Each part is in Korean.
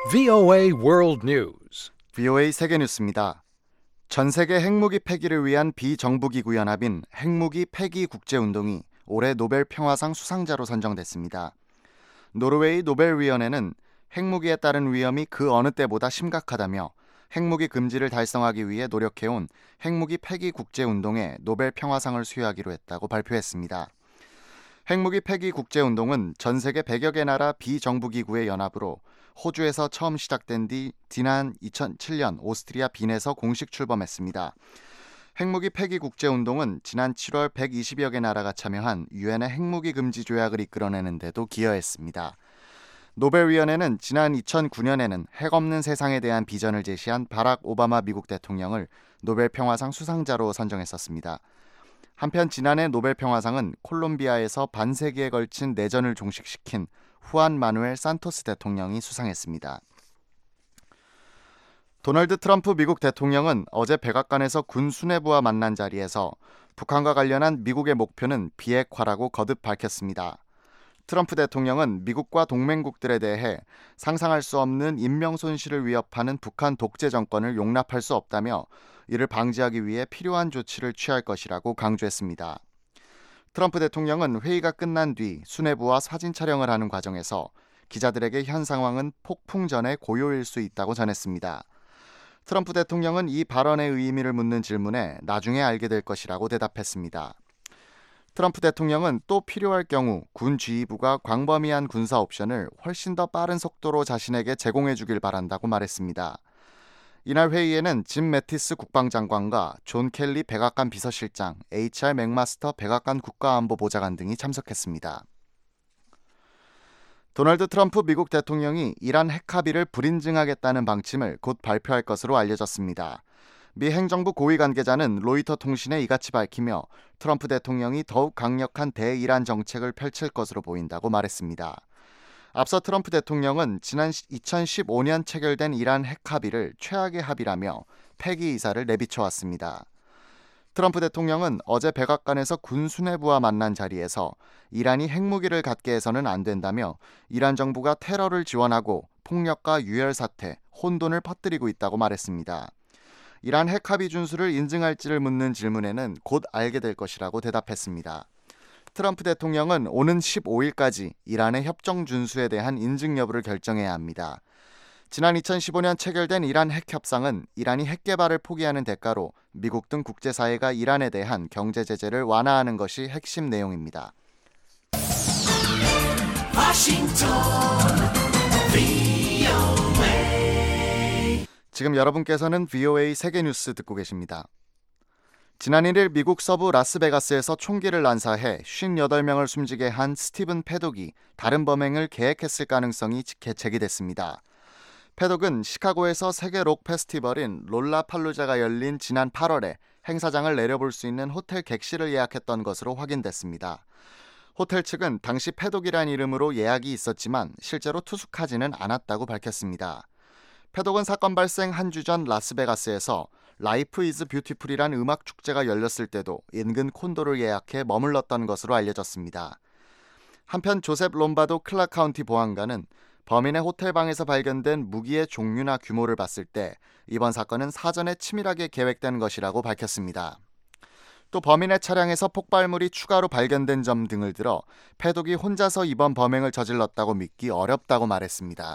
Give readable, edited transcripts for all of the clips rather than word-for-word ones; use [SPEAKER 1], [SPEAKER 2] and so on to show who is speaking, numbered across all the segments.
[SPEAKER 1] VOA World News.
[SPEAKER 2] VOA 세계뉴스입니다. 전 세계 핵무기 폐기를 위한 비정부기구 연합인 핵무기 폐기 국제운동이 올해 노벨 평화상 수상자로 선정됐습니다. 노르웨이 노벨위원회는 핵무기에 따른 위험이 그 어느 때보다 심각하다며 핵무기 금지를 달성하기 위해 노력해온 핵무기 폐기 국제운동에 노벨 평화상을 수여하기로 했다고 발표했습니다. 핵무기 폐기 국제운동은 전 세계 100여 개 나라 비정부기구의 연합으로 호주에서 처음 시작된 뒤 지난 2007년 오스트리아 빈에서 공식 출범했습니다. 핵무기 폐기 국제운동은 지난 7월 120여 개 나라가 참여한 유엔의 핵무기 금지 조약을 이끌어내는 데도 기여했습니다. 노벨위원회는 지난 2009년에는 핵 없는 세상에 대한 비전을 제시한 바락 오바마 미국 대통령을 노벨 평화상 수상자로 선정했었습니다. 한편 지난해 노벨 평화상은 콜롬비아에서 반세기에 걸친 내전을 종식시킨 후안 마누엘 산토스 대통령이 수상했습니다. 도널드 트럼프 미국 대통령은 어제 백악관에서 군 수뇌부와 만난 자리에서 북한과 관련한 미국의 목표는 비핵화라고 거듭 밝혔습니다. 트럼프 대통령은 미국과 동맹국들에 대해 상상할 수 없는 인명 손실을 위협하는 북한 독재 정권을 용납할 수 없다며 이를 방지하기 위해 필요한 조치를 취할 것이라고 강조했습니다. 트럼프 대통령은 회의가 끝난 뒤 수뇌부와 사진 촬영을 하는 과정에서 기자들에게 현 상황은 폭풍 전의 고요일 수 있다고 전했습니다. 트럼프 대통령은 이 발언의 의미를 묻는 질문에 나중에 알게 될 것이라고 대답했습니다. 트럼프 대통령은 또 필요할 경우 군 지휘부가 광범위한 군사 옵션을 훨씬 더 빠른 속도로 자신에게 제공해 주길 바란다고 말했습니다. 이날 회의에는 짐 매티스 국방장관과 존 켈리 백악관 비서실장, HR 맥마스터 백악관 국가안보보좌관 등이 참석했습니다. 도널드 트럼프 미국 대통령이 이란 핵 합의를 불인증하겠다는 방침을 곧 발표할 것으로 알려졌습니다. 미 행정부 고위 관계자는 로이터 통신에 이같이 밝히며 트럼프 대통령이 더욱 강력한 대이란 정책을 펼칠 것으로 보인다고 말했습니다. 앞서 트럼프 대통령은 지난 2015년 체결된 이란 핵 합의를 최악의 합의라며 폐기 의사를 내비쳐왔습니다. 트럼프 대통령은 어제 백악관에서 군 수뇌부와 만난 자리에서 이란이 핵무기를 갖게 해서는 안 된다며 이란 정부가 테러를 지원하고 폭력과 유혈 사태, 혼돈을 퍼뜨리고 있다고 말했습니다. 이란 핵 합의 준수를 인증할지를 묻는 질문에는 곧 알게 될 것이라고 대답했습니다. 트럼프 대통령은 오는 15일까지 이란의 협정 준수에 대한 인증 여부를 결정해야 합니다. 지난 2015년 체결된 이란 핵 협상은 이란이 핵 개발을 포기하는 대가로 미국 등 국제사회가 이란에 대한 경제 제재를 완화하는 것이 핵심 내용입니다. 지금 여러분께서는 VOA 세계뉴스 듣고 계십니다. 지난 1일 미국 서부 라스베가스에서 총기를 난사해 58명을 숨지게 한 스티븐 패독이 다른 범행을 계획했을 가능성이 제기됐습니다. 패독은 시카고에서 세계 록 페스티벌인 롤라팔루자가 열린 지난 8월에 행사장을 내려볼 수 있는 호텔 객실을 예약했던 것으로 확인됐습니다. 호텔 측은 당시 패독이란 이름으로 예약이 있었지만 실제로 투숙하지는 않았다고 밝혔습니다. 패독은 사건 발생 한 주 전 라스베가스에서 라이프 이즈 뷰티풀이란 음악 축제가 열렸을 때도 인근 콘도를 예약해 머물렀던 것으로 알려졌습니다. 한편 조셉 롬바도 클락 카운티 보안관은 범인의 호텔방에서 발견된 무기의 종류나 규모를 봤을 때 이번 사건은 사전에 치밀하게 계획된 것이라고 밝혔습니다. 또 범인의 차량에서 폭발물이 추가로 발견된 점 등을 들어 패독이 혼자서 이번 범행을 저질렀다고 믿기 어렵다고 말했습니다.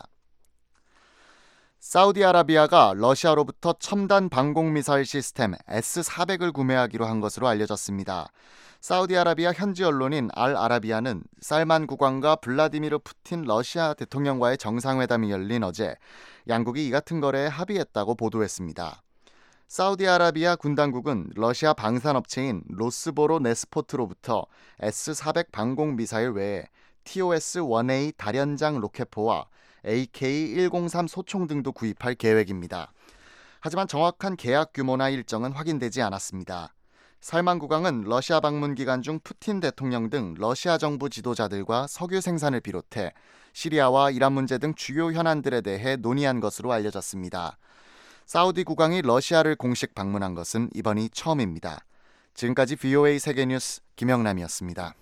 [SPEAKER 2] 사우디아라비아가 러시아로부터 첨단 방공미사일 시스템 S-400을 구매하기로 한 것으로 알려졌습니다. 사우디아라비아 현지 언론인 알-아라비아는 살만 국왕과 블라디미르 푸틴 러시아 대통령과의 정상회담이 열린 어제 양국이 이 같은 거래에 합의했다고 보도했습니다. 사우디아라비아 군당국은 러시아 방산업체인 로스보로 네스포트로부터 S-400 방공미사일 외에 TOS-1A 다련장 로켓포와 AK-103 소총 등도 구입할 계획입니다. 하지만 정확한 계약 규모나 일정은 확인되지 않았습니다. 살만 국왕은 러시아 방문 기간 중 푸틴 대통령 등 러시아 정부 지도자들과 석유 생산을 비롯해 시리아와 이란 문제 등 주요 현안들에 대해 논의한 것으로 알려졌습니다. 사우디 국왕이 러시아를 공식 방문한 것은 이번이 처음입니다. 지금까지 VOA 세계뉴스 김영남이었습니다.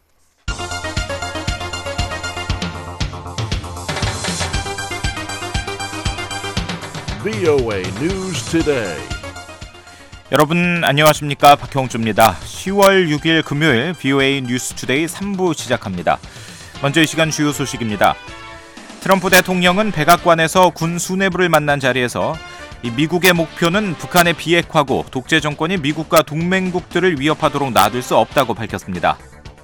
[SPEAKER 3] VOA News Today.
[SPEAKER 4] 여러분 안녕하십니까? 박형주입니다. 10월 6일 금요일 VOA 뉴스 투데이 3부 시작합니다. 먼저 이 시간 주요 소식입니다. 트럼프 대통령은 백악관에서 군 수뇌부를 만난 자리에서 미국의 목표는 북한의 비핵화고 독재 정권이 미국과 동맹국들을 위협하도록 놔둘 수 없다고 밝혔습니다.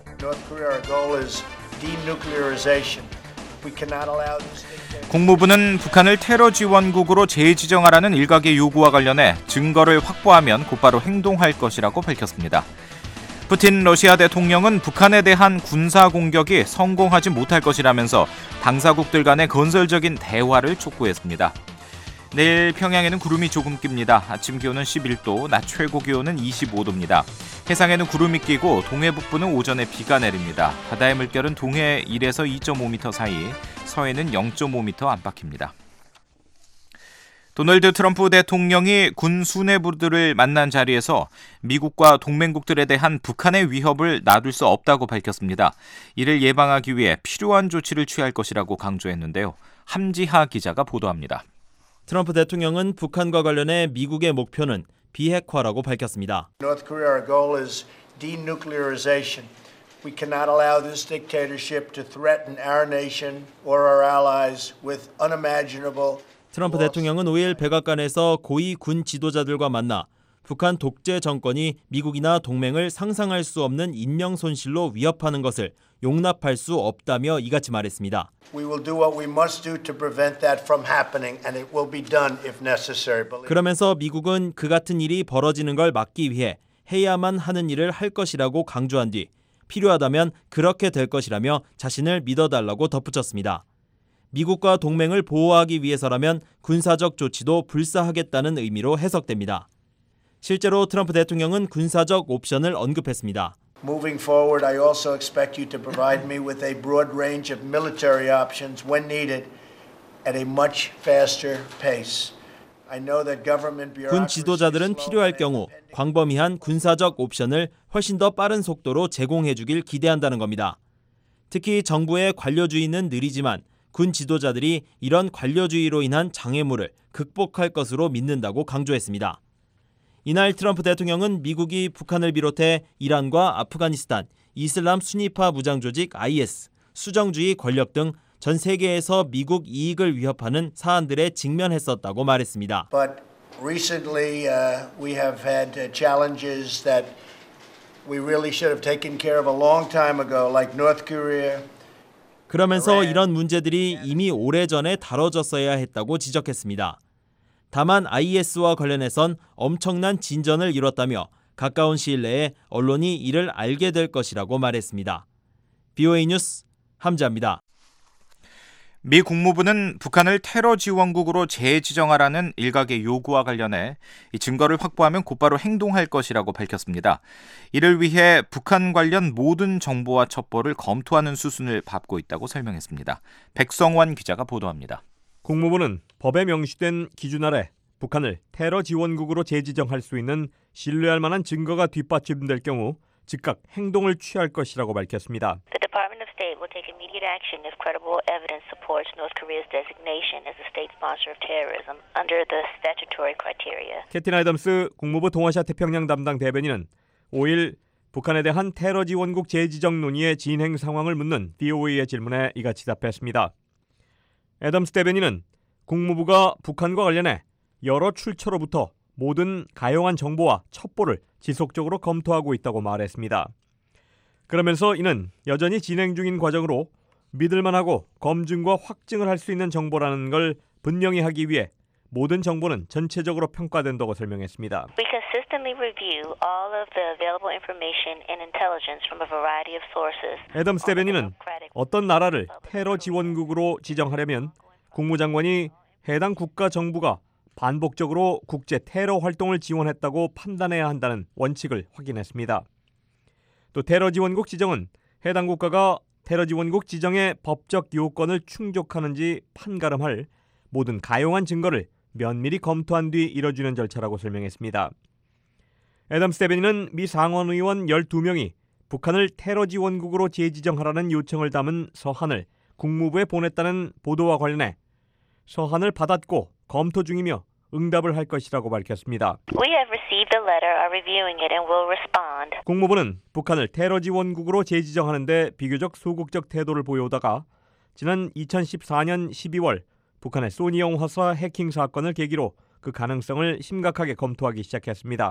[SPEAKER 4] 국무부는 북한을 테러 지원국으로 재지정하라는 일각의 요구와 관련해 증거를 확보하면 곧바로 행동할 것이라고 밝혔습니다. 푸틴 러시아 대통령은 북한에 대한 군사 공격이 성공하지 못할 것이라면서 당사국들 간의 건설적인 대화를 촉구했습니다. 내일 평양에는 구름이 조금 낍니다. 아침 기온은 11도, 낮 최고 기온은 25도입니다. 해상에는 구름이 끼고 동해 북부는 오전에 비가 내립니다. 바다의 물결은 동해 1에서 2.5m 사이, 서해는 0.5m 안팎입니다. 도널드 트럼프 대통령이 군 수뇌부들을 만난 자리에서 미국과 동맹국들에 대한 북한의 위협을 놔둘 수 없다고 밝혔습니다. 이를 예방하기 위해 필요한 조치를 취할 것이라고 강조했는데요. 함지하 기자가 보도합니다.
[SPEAKER 5] 트럼프 대통령은 북한과 관련해 미국의 목표는 비핵화라고 밝혔습니다.
[SPEAKER 6] North Korea, our goal is denuclearization. We cannot allow this dictatorship to threaten our nation or our allies with unimaginable.
[SPEAKER 5] 트럼프 대통령은 5일 백악관에서 고위 군 지도자들과 만나 북한 독재 정권이 미국이나 동맹을 상상할 수 없는 인명 손실로 위협하는 것을 용납할 수 없다며 이같이 말했습니다.
[SPEAKER 6] We will do what we must do to prevent that from happening, and it will be done if necessary.
[SPEAKER 5] 그러면서 미국은 그 같은 일이 벌어지는 걸 막기 위해 해야만 하는 일을 할 것이라고 강조한 뒤 필요하다면 그렇게 될 것이라며 자신을 믿어달라고 덧붙였습니다. 미국과 동맹을 보호하기 위해서라면 군사적 조치도 불사하겠다는 의미로 해석됩니다. 실제로 트럼프 대통령은 군사적 옵션을 언급했습니다.
[SPEAKER 6] Moving forward, I also expect you to provide me with a broad range of military options when needed at a much faster pace. I know that government bureaucracy.
[SPEAKER 5] 군 지도자들은 필요할 경우 광범위한 군사적 옵션을 훨씬 더 빠른 속도로 제공해 주길 기대한다는 겁니다. 특히 정부의 관료주의는 느리지만 군 지도자들이 이런 관료주의로 인한 장애물을 극복할 것으로 믿는다고 강조했습니다. 이날 트럼프 대통령은 미국이 북한을 비롯해 이란과 아프가니스탄, 이슬람 순위파 무장 조직 IS, 수정주의 권력 등 전 세계에서 미국 이익을 위협하는 사안들에 직면했었다고 말했습니다.
[SPEAKER 6] But recently we have had challenges that we really should have taken care of a long time ago, like North Korea.
[SPEAKER 5] 그러면서 이런 문제들이 이미 오래전에 다뤄졌어야 했다고 지적했습니다. 다만 IS와 관련해선 엄청난 진전을 이뤘다며 가까운 시일 내에 언론이 이를 알게 될 것이라고 말했습니다. VOA 뉴스 함지아입니다.
[SPEAKER 4] 미 국무부는 북한을 테러 지원국으로 재지정하라는 일각의 요구와 관련해 이 증거를 확보하면 곧바로 행동할 것이라고 밝혔습니다. 이를 위해 북한 관련 모든 정보와 첩보를 검토하는 수순을 밟고 있다고 설명했습니다. 백성환 기자가 보도합니다.
[SPEAKER 7] 국무부는 법에 명시된 기준 아래 북한을 테러 지원국으로 재지정할 수 있는 신뢰할 만한 증거가 뒷받침될 경우 즉각 행동을 취할 것이라고 밝혔습니다.
[SPEAKER 8] The Department of State will take immediate action if credible evidence supports North Korea's designation as a state sponsor of terrorism under the statutory criteria.
[SPEAKER 7] 캐틴 아담스 국무부 동아시아 태평양 담당 대변인은 5일 북한에 대한 테러 지원국 재지정 논의의 진행 상황을 묻는 VOA의 질문에 이같이 답했습니다. 애덤스 대변인은 국무부가 북한과 관련해 여러 출처로부터 모든 가용한 정보와 첩보를 지속적으로 검토하고 있다고 말했습니다. 그러면서 이는 여전히 진행 중인 과정으로 믿을만하고 검증과 확증을 할 수 있는 정보라는 걸 분명히 하기 위해 모든 정보는 전체적으로 평가된다고 설명했습니다.
[SPEAKER 8] We consistently review all of the available information and intelligence from a variety of sources.
[SPEAKER 7] 애덤스 대변인은 어떤 나라를 테러 지원국으로 지정하려면 국무장관이 해당 국가 정부가 반복적으로 국제 테러 활동을 지원했다고 판단해야 한다는 원칙을 확인했습니다. 또 테러 지원국 지정은 해당 국가가 테러 지원국 지정의 법적 요건을 충족하는지 판가름할 모든 가용한 증거를 면밀히 검토한 뒤 이뤄지는 절차라고 설명했습니다. 애덤스 대변인은 미 상원의원 12명이 북한을 테러 지원국으로 재지정하라는 요청을 담은 서한을 국무부에 보냈다는 보도와 관련해 서한을 받았고 검토 중이며 응답을 할 것이라고 밝혔습니다.
[SPEAKER 8] We have received the letter, are reviewing it, and will respond.
[SPEAKER 7] 국무부는 북한을 테러 지원국으로 재지정하는 데 비교적 소극적 태도를 보여오다가 지난 2014년 12월 북한의 소니형 화사 해킹 사건을 계기로 그 가능성을 심각하게 검토하기 시작했습니다.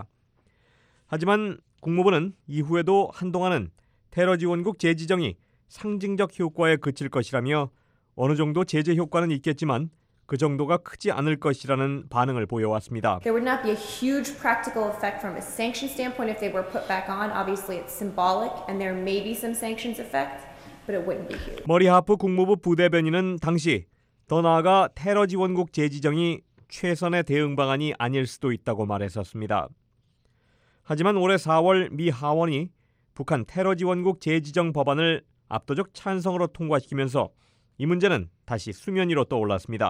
[SPEAKER 7] 하지만 국무부는 이후에도 한동안은 테러 지원국 재지정이 상징적 효과에 그칠 것이라며 어느 정도 제재 효과는 있겠지만 그 정도가 크지 않을 것이라는 반응을 보여왔습니다.
[SPEAKER 9] There would not be a huge practical effect from a sanction standpoint if they were put back on. Obviously it's symbolic and there may be some sanctions effect, but it wouldn't be huge.
[SPEAKER 7] 머리 하프 국무부 부대변인은 당시 더 나아가 테러 지원국 재지정이 최선의 대응 방안이 아닐 수도 있다고 말했었습니다. 하지만 올해 4월 미 하원이 북한 테러 지원국 재지정 법안을 압도적 찬성으로 통과시키면서 이 문제는 다시 수면 위로 떠올랐습니다.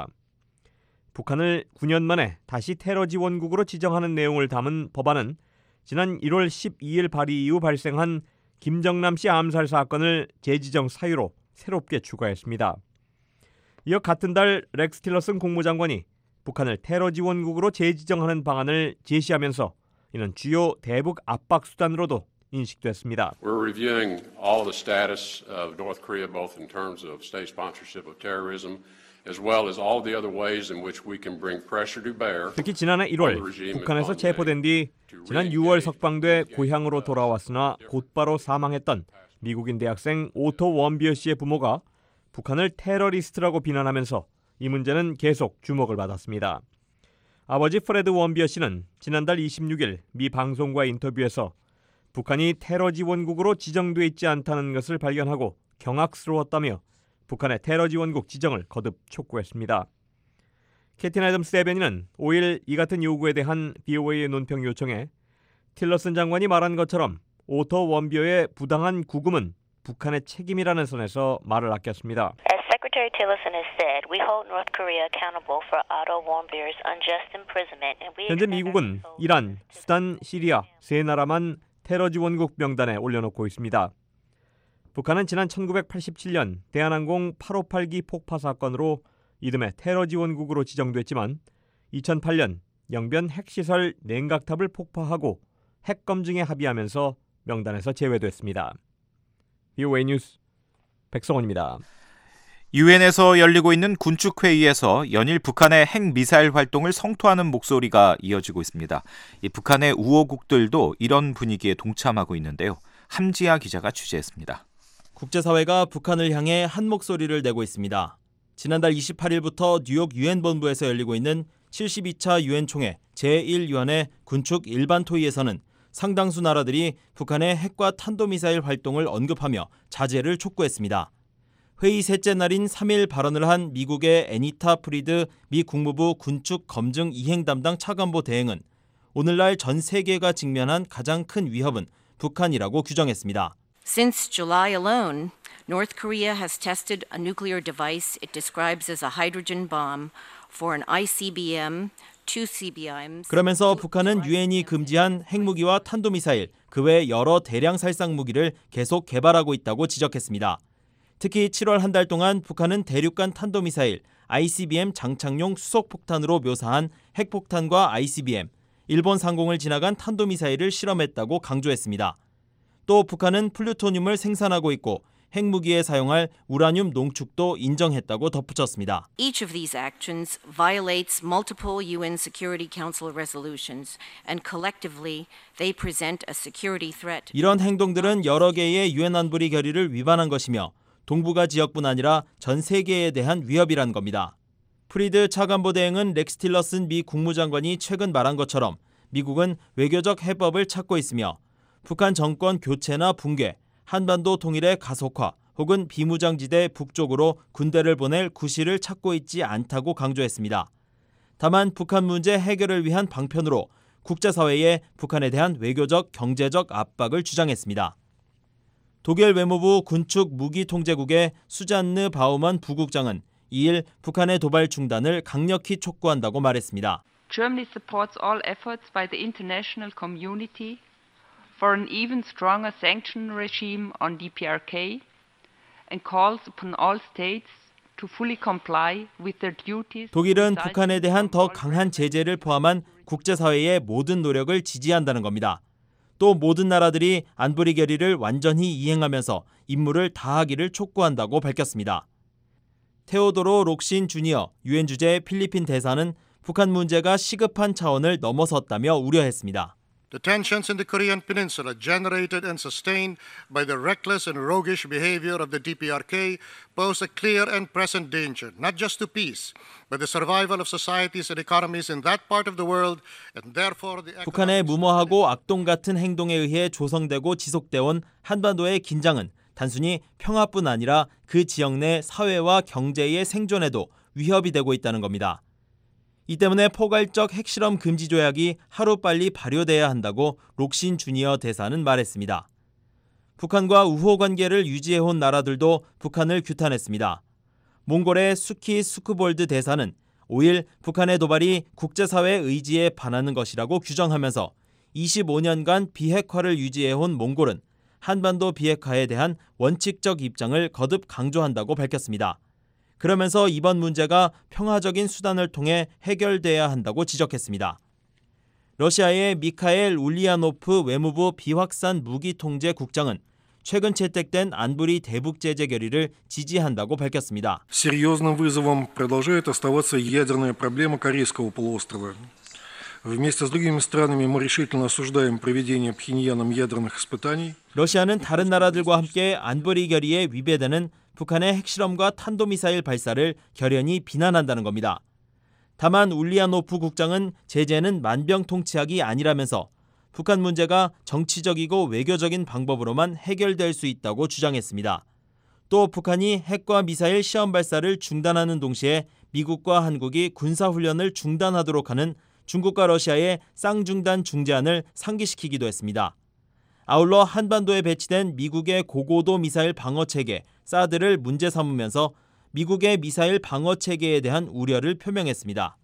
[SPEAKER 7] 북한을 9년 만에 다시 테러 지원국으로 지정하는 내용을 담은 법안은 지난 1월 12일 발의 이후 발생한 김정남 씨 암살 사건을 재지정 사유로 새롭게 추가했습니다. 이어 같은 달 렉스 틸러슨 국무장관이 북한을 테러 지원국으로 재지정하는 방안을 제시하면서 이는 주요 대북 압박 수단으로도 인식됐습니다.
[SPEAKER 10] We're reviewing all the status of North Korea both in terms of state sponsorship of terrorism as well as all the other ways in which we can bring pressure to bear.
[SPEAKER 7] 특히 지난해 1월 북한에서 체포된 뒤 지난 6월 석방돼 고향으로 돌아왔으나 곧바로 사망했던 미국인 대학생 오토 원비어 씨의 부모가 북한을 테러리스트라고 비난하면서 이 문제는 계속 주목을 받았습니다. 아버지 프레드 원비어 씨는 지난달 26일 미 방송과 인터뷰에서 북한이 테러 지원국으로 지정돼 있지 않다는 것을 발견하고 경악스러웠다며 북한의 테러 지원국 지정을 거듭 촉구했습니다. 캐틴 애덤스 대변인은 5일 이 같은 요구에 대한 VOA의 논평 요청에 틸러슨 장관이 말한 것처럼 오토 원비어의 부당한 구금은 북한의 책임이라는 선에서 말을 아꼈습니다.
[SPEAKER 8] As Secretary Tillerson has said, we hold North Korea accountable for Otto Warmbier's unjust imprisonment, and we
[SPEAKER 7] 현재 미국은 이란, 수단, 시리아 세 나라만 테러 지원국 명단에 올려놓고 있습니다. 북한은 지난 1987년 대한항공 858기 폭파 사건으로 이듬해 테러 지원국으로 지정됐지만 2008년 영변 핵시설 냉각탑을 폭파하고 핵 검증에 합의하면서 명단에서 제외됐습니다. VOA 뉴스 백성원입니다.
[SPEAKER 4] 유엔에서 열리고 있는 군축회의에서 연일 북한의 핵미사일 활동을 성토하는 목소리가 이어지고 있습니다. 이 북한의 우호국들도 이런 분위기에 동참하고 있는데요. 함지아 기자가 취재했습니다.
[SPEAKER 5] 국제사회가 북한을 향해 한 목소리를 내고 있습니다. 지난달 28일부터 뉴욕 유엔 본부에서 열리고 있는 72차 유엔 총회 제1위원회 군축 일반 토의에서는 상당수 나라들이 북한의 핵과 탄도미사일 활동을 언급하며 자제를 촉구했습니다. 회의 셋째 날인 3일 발언을 한 미국의 애니타 프리드 미 국무부 군축 검증 이행 담당 차관보 대행은 오늘날 전 세계가 직면한 가장 큰 위협은 북한이라고 규정했습니다.
[SPEAKER 11] Since July alone, North Korea has tested a nuclear device it describes as a hydrogen bomb for an ICBM, two CBMs.
[SPEAKER 5] 그러면서 북한은 유엔이 금지한 핵무기와 탄도미사일, 그 외 여러 대량 살상 무기를 계속 개발하고 있다고 지적했습니다. 특히 7월 한 달 동안 북한은 대륙간 탄도미사일, ICBM 장착용 수속폭탄으로 묘사한 핵폭탄과 ICBM, 일본 상공을 지나간 탄도미사일을 실험했다고 강조했습니다. 또 북한은 플루토늄을 생산하고 있고 핵무기에 사용할 우라늄 농축도 인정했다고 덧붙였습니다.
[SPEAKER 11] Each of these actions violates multiple UN Security Council resolutions and collectively they present a security threat.
[SPEAKER 5] 이런 행동들은 여러 개의 유엔 안보리 결의를 위반한 것이며 동북아 지역뿐 아니라 전 세계에 대한 위협이란 겁니다. 프리드 차관보 대행은 렉스 틸러슨 미 국무장관이 최근 말한 것처럼 미국은 외교적 해법을 찾고 있으며 북한 정권 교체나 붕괴, 한반도 통일의 가속화 혹은 비무장지대 북쪽으로 군대를 보낼 구실을 찾고 있지 않다고 강조했습니다. 다만 북한 문제 해결을 위한 방편으로 국제사회에 북한에 대한 외교적, 경제적 압박을 주장했습니다. 독일 외무부 군축 무기통제국의 수잔느 바우먼 부국장은 2일 북한의 도발 중단을 강력히 촉구한다고 말했습니다.
[SPEAKER 12] Germany supports all efforts by the international community for an even stronger sanction regime on DPRK and calls upon all states to fully comply with their duties.
[SPEAKER 5] 독일은 북한에 대한 더 강한 제재를 포함한 국제사회의 모든 노력을 지지한다는 겁니다. 또 모든 나라들이 안보리 결의를 완전히 이행하면서 임무를 다하기를 촉구한다고 밝혔습니다. 테오도로 록신 주니어 유엔 주재 필리핀 대사는 북한 문제가 시급한 차원을 넘어섰다며 우려했습니다.
[SPEAKER 13] The tensions in the Korean Peninsula generated and sustained by the reckless and roguish behavior of the DPRK pose a clear and present danger, not just to peace, but the survival of societies and economies in that part of the world, and therefore the
[SPEAKER 5] 북한의 무모하고 악동 같은 행동에 의해 조성되고 지속돼 온 한반도의 긴장은 단순히 평화뿐 아니라 그 지역 내 사회와 경제의 생존에도 위협이 되고 있다는 겁니다. 이 때문에 포괄적 핵실험 금지 조약이 하루빨리 발효돼야 한다고 록신 주니어 대사는 말했습니다. 북한과 우호 관계를 유지해온 나라들도 북한을 규탄했습니다. 몽골의 수키 수크볼드 대사는 5일 북한의 도발이 국제사회 의지에 반하는 것이라고 규정하면서 25년간 비핵화를 유지해온 몽골은 한반도 비핵화에 대한 원칙적 입장을 거듭 강조한다고 밝혔습니다. 그러면서 이번 문제가 평화적인 수단을 통해 해결돼야 한다고 지적했습니다. 러시아의 미카엘 울리아노프 외무부 비확산 무기 통제 국장은 최근 채택된 안보리 대북 제재 결의를 지지한다고 밝혔습니다.
[SPEAKER 14] Серьезным вызовом продолжает оставаться ядерная проблема Корейского полуострова. Вместе с другими странами мы решительно осуждаем проведение Пхеньяном ядерных испытаний.
[SPEAKER 5] 러시아는 다른 나라들과 함께 안보리 결의에 위배되는 북한의 핵실험과 탄도미사일 발사를 결연히 비난한다는 겁니다. 다만 울리아노프 국장은 제재는 만병통치약이 아니라면서 북한 문제가 정치적이고 외교적인 방법으로만 해결될 수 있다고 주장했습니다. 또 북한이 핵과 미사일 시험 발사를 중단하는 동시에 미국과 한국이 군사훈련을 중단하도록 하는 중국과 러시아의 쌍중단 중재안을 상기시키기도 했습니다. 아울러 한반도에 배치된 미국의 고고도 미사일 방어체계 사드를 문제 삼으면서 미국의 미사일 방어체계에 대한 우려를 표명했습니다.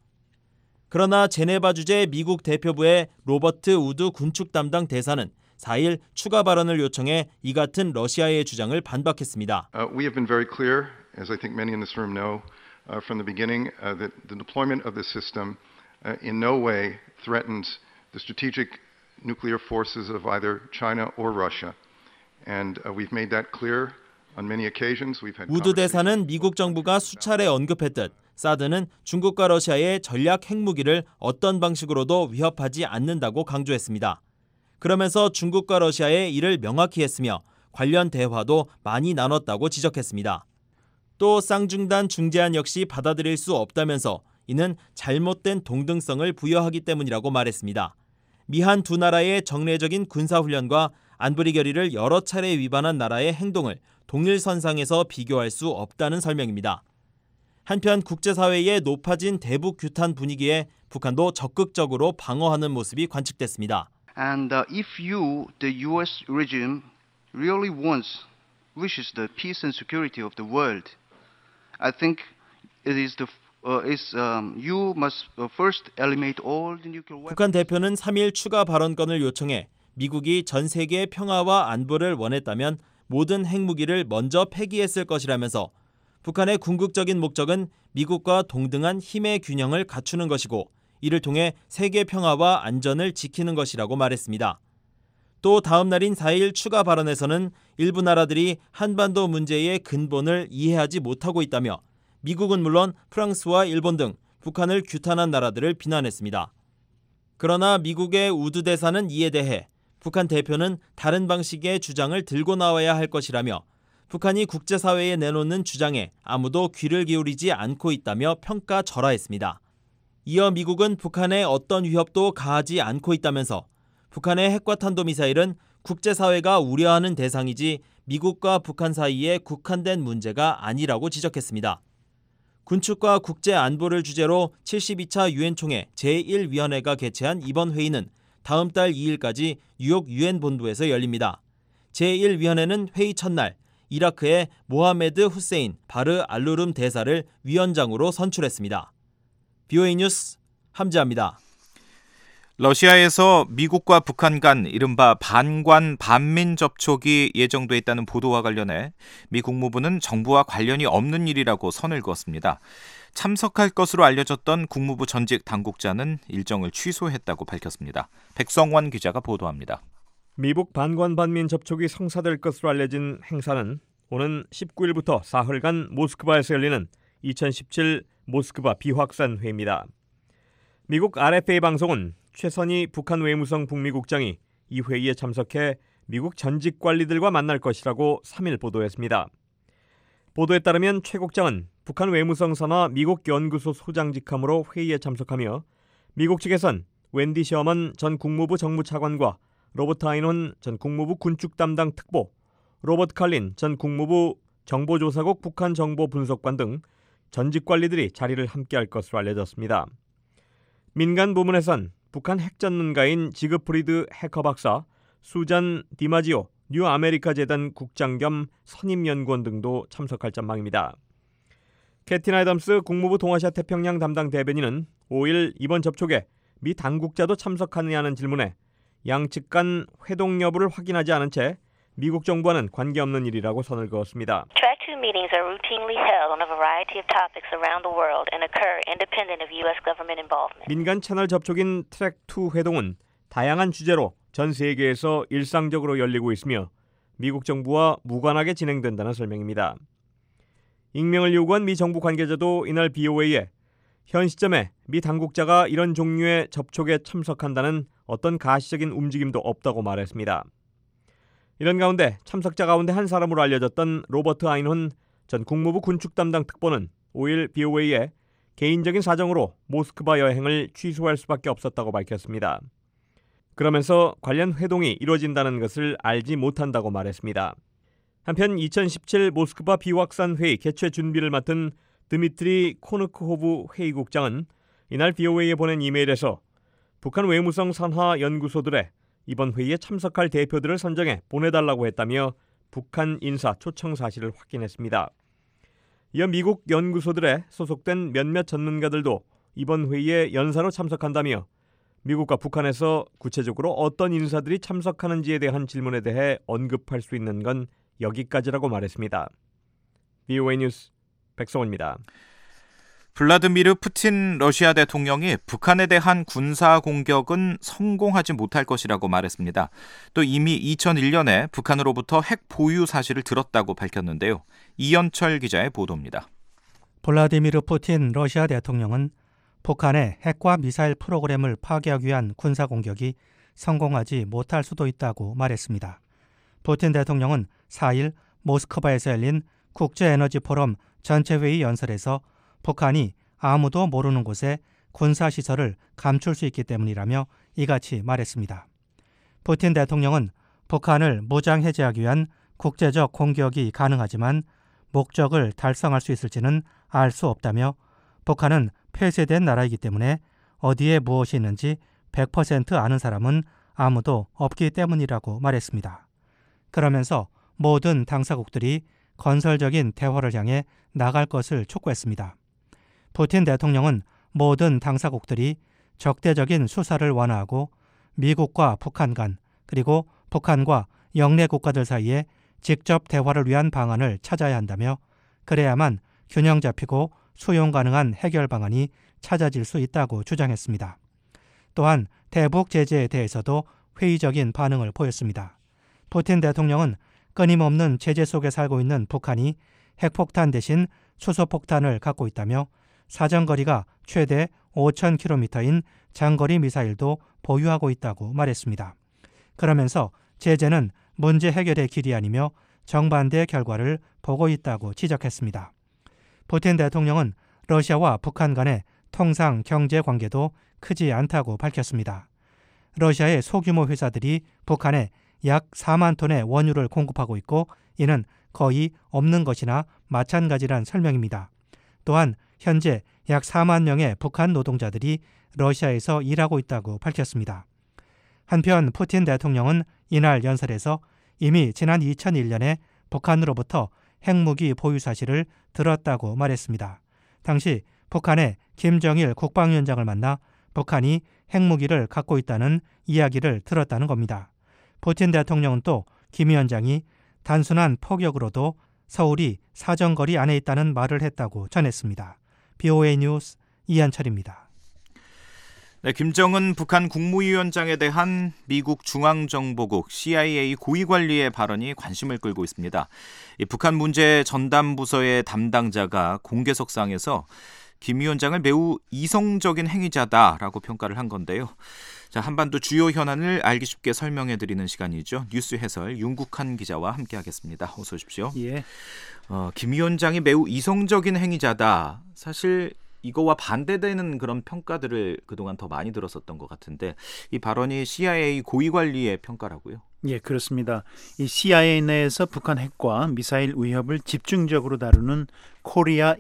[SPEAKER 5] 그러나 제네바 주재 미국 대표부의 로버트 우드 군축 담당 대사는 4일 추가 발언을 요청해 이 같은 러시아의 주장을 반박했습니다.
[SPEAKER 15] We have been very clear, as I think many in this room know, from the beginning, that the deployment of this system in no way threatens the strategic nuclear forces of either China or Russia. And we've made that clear on many occasions. We've had
[SPEAKER 5] 우드 대사는 미국 정부가 수차례 언급했듯 사드는 중국과 러시아의 전략 핵무기를 어떤 방식으로도 위협하지 않는다고 강조했습니다. 그러면서 중국과 러시아에 이를 명확히 했으며 관련 대화도 많이 나눴다고 지적했습니다. 또 쌍중단 중재안 역시 받아들일 수 없다면서 이는 잘못된 동등성을 부여하기 때문이라고 말했습니다. 미한 두 나라의 정례적인 군사훈련과 안보리 결의를 여러 차례 위반한 나라의 행동을 동일선상에서 비교할 수 없다는 설명입니다. 한편 국제사회의 높아진 대북 규탄 분위기에 북한도 적극적으로 방어하는 모습이 관측됐습니다.
[SPEAKER 16] And if the U.S. regime really wishes the peace and security of the world, I think it is you must first eliminate all the nuclear weapons.
[SPEAKER 5] 북한 대표는 3일 추가 발언권을 요청해 미국이 전 세계의 평화와 안보를 원했다면 모든 핵무기를 먼저 폐기했을 것이라면서 북한의 궁극적인 목적은 미국과 동등한 힘의 균형을 갖추는 것이고 이를 통해 세계 평화와 안전을 지키는 것이라고 말했습니다. 또 다음 날인 4일 추가 발언에서는 일부 나라들이 한반도 문제의 근본을 이해하지 못하고 있다며 미국은 물론 프랑스와 일본 등 북한을 규탄한 나라들을 비난했습니다. 그러나 미국의 우드 대사는 이에 대해 북한 대표는 다른 방식의 주장을 들고 나와야 할 것이라며 북한이 국제사회에 내놓는 주장에 아무도 귀를 기울이지 않고 있다며 평가절하했습니다. 이어 미국은 북한에 어떤 위협도 가하지 않고 있다면서 북한의 핵과 탄도미사일은 국제사회가 우려하는 대상이지 미국과 북한 사이에 국한된 문제가 아니라고 지적했습니다. 군축과 국제안보를 주제로 72차 유엔 총회 제1위원회가 개최한 이번 회의는 다음 달 2일까지 뉴욕 유엔 본부에서 열립니다. 제1위원회는 회의 첫날 이라크의 모하메드 후세인 바르 알루름 대사를 위원장으로 선출했습니다. BOA 뉴스 함지아입니다.
[SPEAKER 4] 러시아에서 미국과 북한 간 이른바 반관 반민 접촉이 예정돼 있다는 보도와 관련해 미 국무부는 정부와 관련이 없는 일이라고 선을 그었습니다. 참석할 것으로 알려졌던 국무부 전직 당국자는 일정을 취소했다고 밝혔습니다. 백성원 기자가 보도합니다.
[SPEAKER 7] 미국 반관 반민 접촉이 성사될 것으로 알려진 행사는 오는 19일부터 사흘간 모스크바에서 열리는 2017 모스크바 비확산 회의입니다. 미국 RFA 방송은 최선희 북한 외무성 북미국장이 이 회의에 참석해 미국 전직 관리들과 만날 것이라고 3일 보도했습니다. 보도에 따르면 최 국장은 북한 외무성 산하 미국 연구소 소장직함으로 회의에 참석하며 미국 측에선 웬디 셔먼 전 국무부 정무차관과 로버트 아인혼 전 국무부 군축 담당 특보, 로버트 칼린 전 국무부 정보조사국 북한 정보 분석관 등 전직 관리들이 자리를 함께할 것으로 알려졌습니다. 민간 부문에선 북한 핵 전문가인 지그프리드 해커 박사, 수잔 디마지오 뉴 아메리카 재단 국장 겸 선임 연구원 등도 참석할 전망입니다. 캐티나 애덤스 국무부 동아시아 태평양 담당 대변인은 5일 이번 접촉에 미 당국자도 참석하느냐는 질문에 양측 간 회동 여부를 확인하지 않은 채 미국 정부와는 관계없는 일이라고 선을 그었습니다.
[SPEAKER 8] Track 2 meetings are routinely held on a variety of topics around the world and occur independent of U.S. government involvement.
[SPEAKER 7] 민간 채널 접촉인 트랙 2 회동은 다양한 주제로 전 세계에서 일상적으로 열리고 있으며 미국 정부와 무관하게 진행된다는 설명입니다. 익명을 요구한 미 정부 관계자도 이날 BOA에 현 시점에 미 당국자가 이런 종류의 접촉에 참석한다는 어떤 가시적인 움직임도 없다고 말했습니다. 이런 가운데 참석자 가운데 한 사람으로 알려졌던 로버트 아인혼 전 국무부 군축 담당 특보는 5일 BOA에 개인적인 사정으로 모스크바 여행을 취소할 수밖에 없었다고 밝혔습니다. 그러면서 관련 회동이 이루어진다는 것을 알지 못한다고 말했습니다. 한편 2017 모스크바 비확산 회의 개최 준비를 맡은 드미트리 코누크호브 회의국장은 이날 BOA에 보낸 이메일에서 북한 외무성 산하 연구소들의 이번 회의에 참석할 대표들을 선정해 보내달라고 했다며 북한 인사 초청 사실을 확인했습니다. 이어 미국 연구소들에 소속된 몇몇 전문가들도 이번 회의에 연사로 참석한다며 미국과 북한에서 구체적으로 어떤 인사들이 참석하는지에 대한 질문에 대해 언급할 수 있는 건 여기까지라고 말했습니다. VOA 뉴스 백성원입니다.
[SPEAKER 4] 블라드미르 푸틴 러시아 대통령이 북한에 대한 군사 공격은 성공하지 못할 것이라고 말했습니다. 또 이미 2001년에 북한으로부터 핵 보유 사실을 들었다고 밝혔는데요. 이현철 기자의 보도입니다.
[SPEAKER 17] 블라디미르 푸틴 러시아 대통령은 북한의 핵과 미사일 프로그램을 파괴하기 위한 군사 공격이 성공하지 못할 수도 있다고 말했습니다. 푸틴 대통령은 4일 모스크바에서 열린 국제에너지 포럼 전체회의 연설에서 북한이 아무도 모르는 곳에 군사시설을 감출 수 있기 때문이라며 이같이 말했습니다. 푸틴 대통령은 북한을 무장해제하기 위한 국제적 공격이 가능하지만 목적을 달성할 수 있을지는 알 수 없다며 북한은 폐쇄된 나라이기 때문에 어디에 무엇이 있는지 100% 아는 사람은 아무도 없기 때문이라고 말했습니다. 그러면서 모든 당사국들이 건설적인 대화를 향해 나갈 것을 촉구했습니다. 푸틴 대통령은 모든 당사국들이 적대적인 수사를 완화하고 미국과 북한 간 그리고 북한과 영내 국가들 사이에 직접 대화를 위한 방안을 찾아야 한다며 그래야만 균형 잡히고 수용 가능한 해결 방안이 찾아질 수 있다고 주장했습니다. 또한 대북 제재에 대해서도 회의적인 반응을 보였습니다. 푸틴 대통령은 끊임없는 제재 속에 살고 있는 북한이 핵폭탄 대신 수소폭탄을 갖고 있다며 사정거리가 최대 5,000km인 장거리 미사일도 보유하고 있다고 말했습니다. 그러면서 제재는 문제 해결의 길이 아니며 정반대의 결과를 보고 있다고 지적했습니다. 푸틴 대통령은 러시아와 북한 간의 통상 경제 관계도 크지 않다고 밝혔습니다. 러시아의 소규모 회사들이 북한에 약 4만 톤의 원유를 공급하고 있고 이는 거의 없는 것이나 마찬가지란 설명입니다. 또한 현재 약 4만 명의 북한 노동자들이 러시아에서 일하고 있다고 밝혔습니다. 한편 푸틴 대통령은 이날 연설에서 이미 지난 2001년에 북한으로부터 핵무기 보유 사실을 들었다고 말했습니다. 당시 북한의 김정일 국방위원장을 만나 북한이 핵무기를 갖고 있다는 이야기를 들었다는 겁니다. 푸틴 대통령은 또 김 위원장이 단순한 포격으로도 서울이 사정거리 안에 있다는 말을 했다고 전했습니다. BOA 뉴스 이한철입니다.
[SPEAKER 4] 네, 김정은 북한 국무위원장에 대한 미국 중앙정보국 CIA 고위관리의 발언이 관심을 끌고 있습니다. 이 북한 문제 전담부서의 담당자가 공개석상에서 김 위원장을 매우 이성적인 행위자다라고 평가를 한 건데요. 자, 한반도 주요 현안을 알기 쉽게 설명해드리는 시간이죠. 뉴스 해설 윤국한 기자와 함께하겠습니다. 어서 오십시오.
[SPEAKER 18] 예.
[SPEAKER 4] 김 위원장이 매우 이성적인 행위자다. 사실 이거와 반대되는 그런 평가들을 그동안 더 많이 들었었던 것 같은데 이 발언이 CIA 고위관리의 평가라고요?
[SPEAKER 18] 예, 그렇습니다. 이 CIA 내에서 북한 핵과 미사일 위협을 집중적으로 다루는 코리아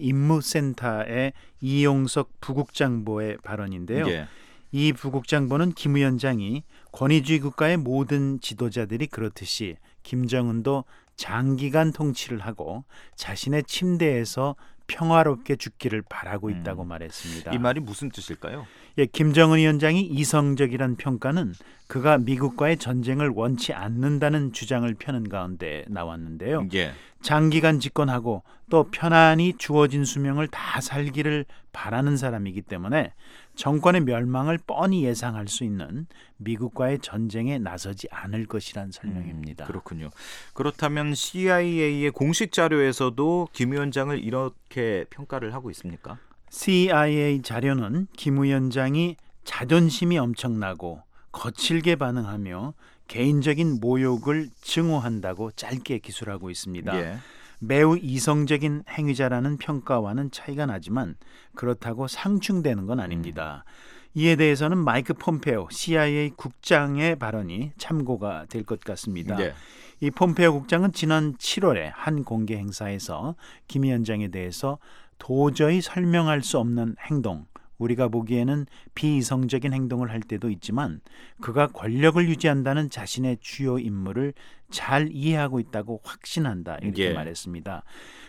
[SPEAKER 18] 임무센터의 이용석 부국장보의 발언인데요.
[SPEAKER 4] 예.
[SPEAKER 18] 이 부국장보는 김 위원장이 권위주의 국가의 모든 지도자들이 그렇듯이 김정은도 장기간 통치를 하고 자신의 침대에서 평화롭게 죽기를 바라고 있다고 말했습니다.
[SPEAKER 4] 이 말이 무슨 뜻일까요?
[SPEAKER 18] 예, 김정은 위원장이 이성적이란 평가는 그가 미국과의 전쟁을 원치 않는다는 주장을 펴는 가운데 나왔는데요.
[SPEAKER 4] 예.
[SPEAKER 18] 장기간 집권하고 또 편안히 주어진 수명을 다 살기를 바라는 사람이기 때문에 정권의 멸망을 뻔히 예상할 수 있는 미국과의 전쟁에 나서지 않을 것이란 설명입니다.
[SPEAKER 4] 그렇군요. 그렇다면 CIA의 공식 자료에서도 김 위원장을 이렇게 평가를 하고 있습니까?
[SPEAKER 18] CIA 자료는 김 위원장이 자존심이 엄청나고 거칠게 반응하며 개인적인 모욕을 증오한다고 짧게 기술하고 있습니다.
[SPEAKER 4] 예.
[SPEAKER 18] 매우 이성적인 행위자라는 평가와는 차이가 나지만 그렇다고 상충되는 건 아닙니다. 이에 대해서는 마이크 폼페오 CIA 국장의 발언이 참고가 될 것 같습니다.
[SPEAKER 4] 네.
[SPEAKER 18] 이 폼페오 국장은 지난 7월에 한 공개 행사에서 김 위원장에 대해서 도저히 설명할 수 없는 행동, 우리가 보기에는 비이성적인 행동을 할 때도 있지만 그가 권력을 유지한다는 자신의 주요 임무를 잘 이해하고 있다고 확신한다 이렇게
[SPEAKER 4] 예.
[SPEAKER 18] 말했습니다.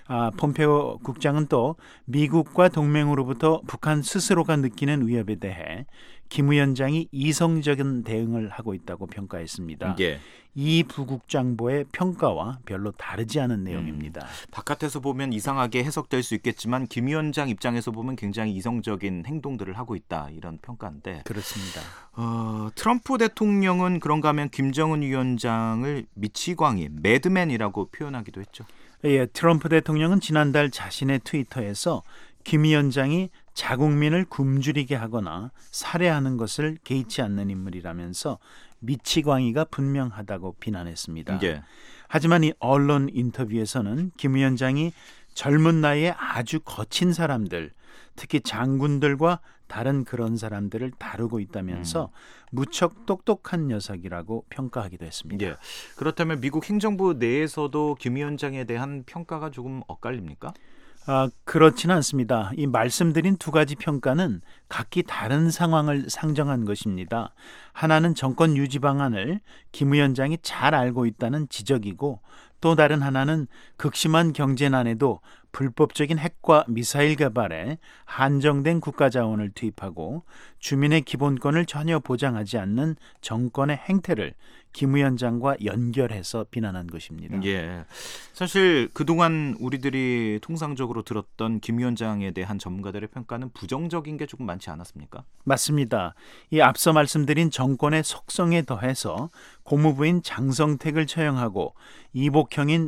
[SPEAKER 18] 폼페오 국장은 또 미국과 동맹으로부터 북한 스스로가 느끼는 위협에 대해 김 위원장이 이성적인 대응을 하고 있다고 평가했습니다.
[SPEAKER 4] 예.
[SPEAKER 18] 이 부국장보의 평가와 별로 다르지 않은 내용입니다.
[SPEAKER 4] 바깥에서 보면 이상하게 해석될 수 있겠지만 김 위원장 입장에서 보면 굉장히 이성적인 행동들을 하고 있다 이런 평가인데
[SPEAKER 18] 그렇습니다.
[SPEAKER 4] 트럼프 대통령은 그런가 하면 김정은 위원장을 미치광이, 매드맨이라고 표현하기도 했죠.
[SPEAKER 18] 예, 트럼프 대통령은 지난달 자신의 트위터에서 김 위원장이 자국민을 굶주리게 하거나 살해하는 것을 개의치 않는 인물이라면서 미치광이가 분명하다고 비난했습니다.
[SPEAKER 4] 예.
[SPEAKER 18] 하지만 이 언론 인터뷰에서는 김 위원장이 젊은 나이에 아주 거친 사람들, 특히 장군들과 다른 그런 사람들을 다루고 있다면서 무척 똑똑한 녀석이라고 평가하기도 했습니다.
[SPEAKER 4] 예. 그렇다면 미국 행정부 내에서도 김 위원장에 대한 평가가 조금 엇갈립니까?
[SPEAKER 18] 그렇지는 않습니다. 이 말씀드린 두 가지 평가는 각기 다른 상황을 상정한 것입니다. 하나는 정권 유지 방안을 김 위원장이 잘 알고 있다는 지적이고 또 다른 하나는 극심한 경제난에도 불법적인 핵과 미사일 개발에 한정된 국가 자원을 투입하고 주민의 기본권을 전혀 보장하지 않는 정권의 행태를 김 위원장과 연결해서 비난한 것입니다.
[SPEAKER 4] 예, 사실 그동안 우리들이 통상적으로 들었던 김 위원장에 대한 전문가들의 평가는 부정적인 게 조금 많지 않았습니까?
[SPEAKER 18] 맞습니다. 이 앞서 말씀드린 정권의 속성에 더해서 고무부인 장성택을 처형하고 이복형인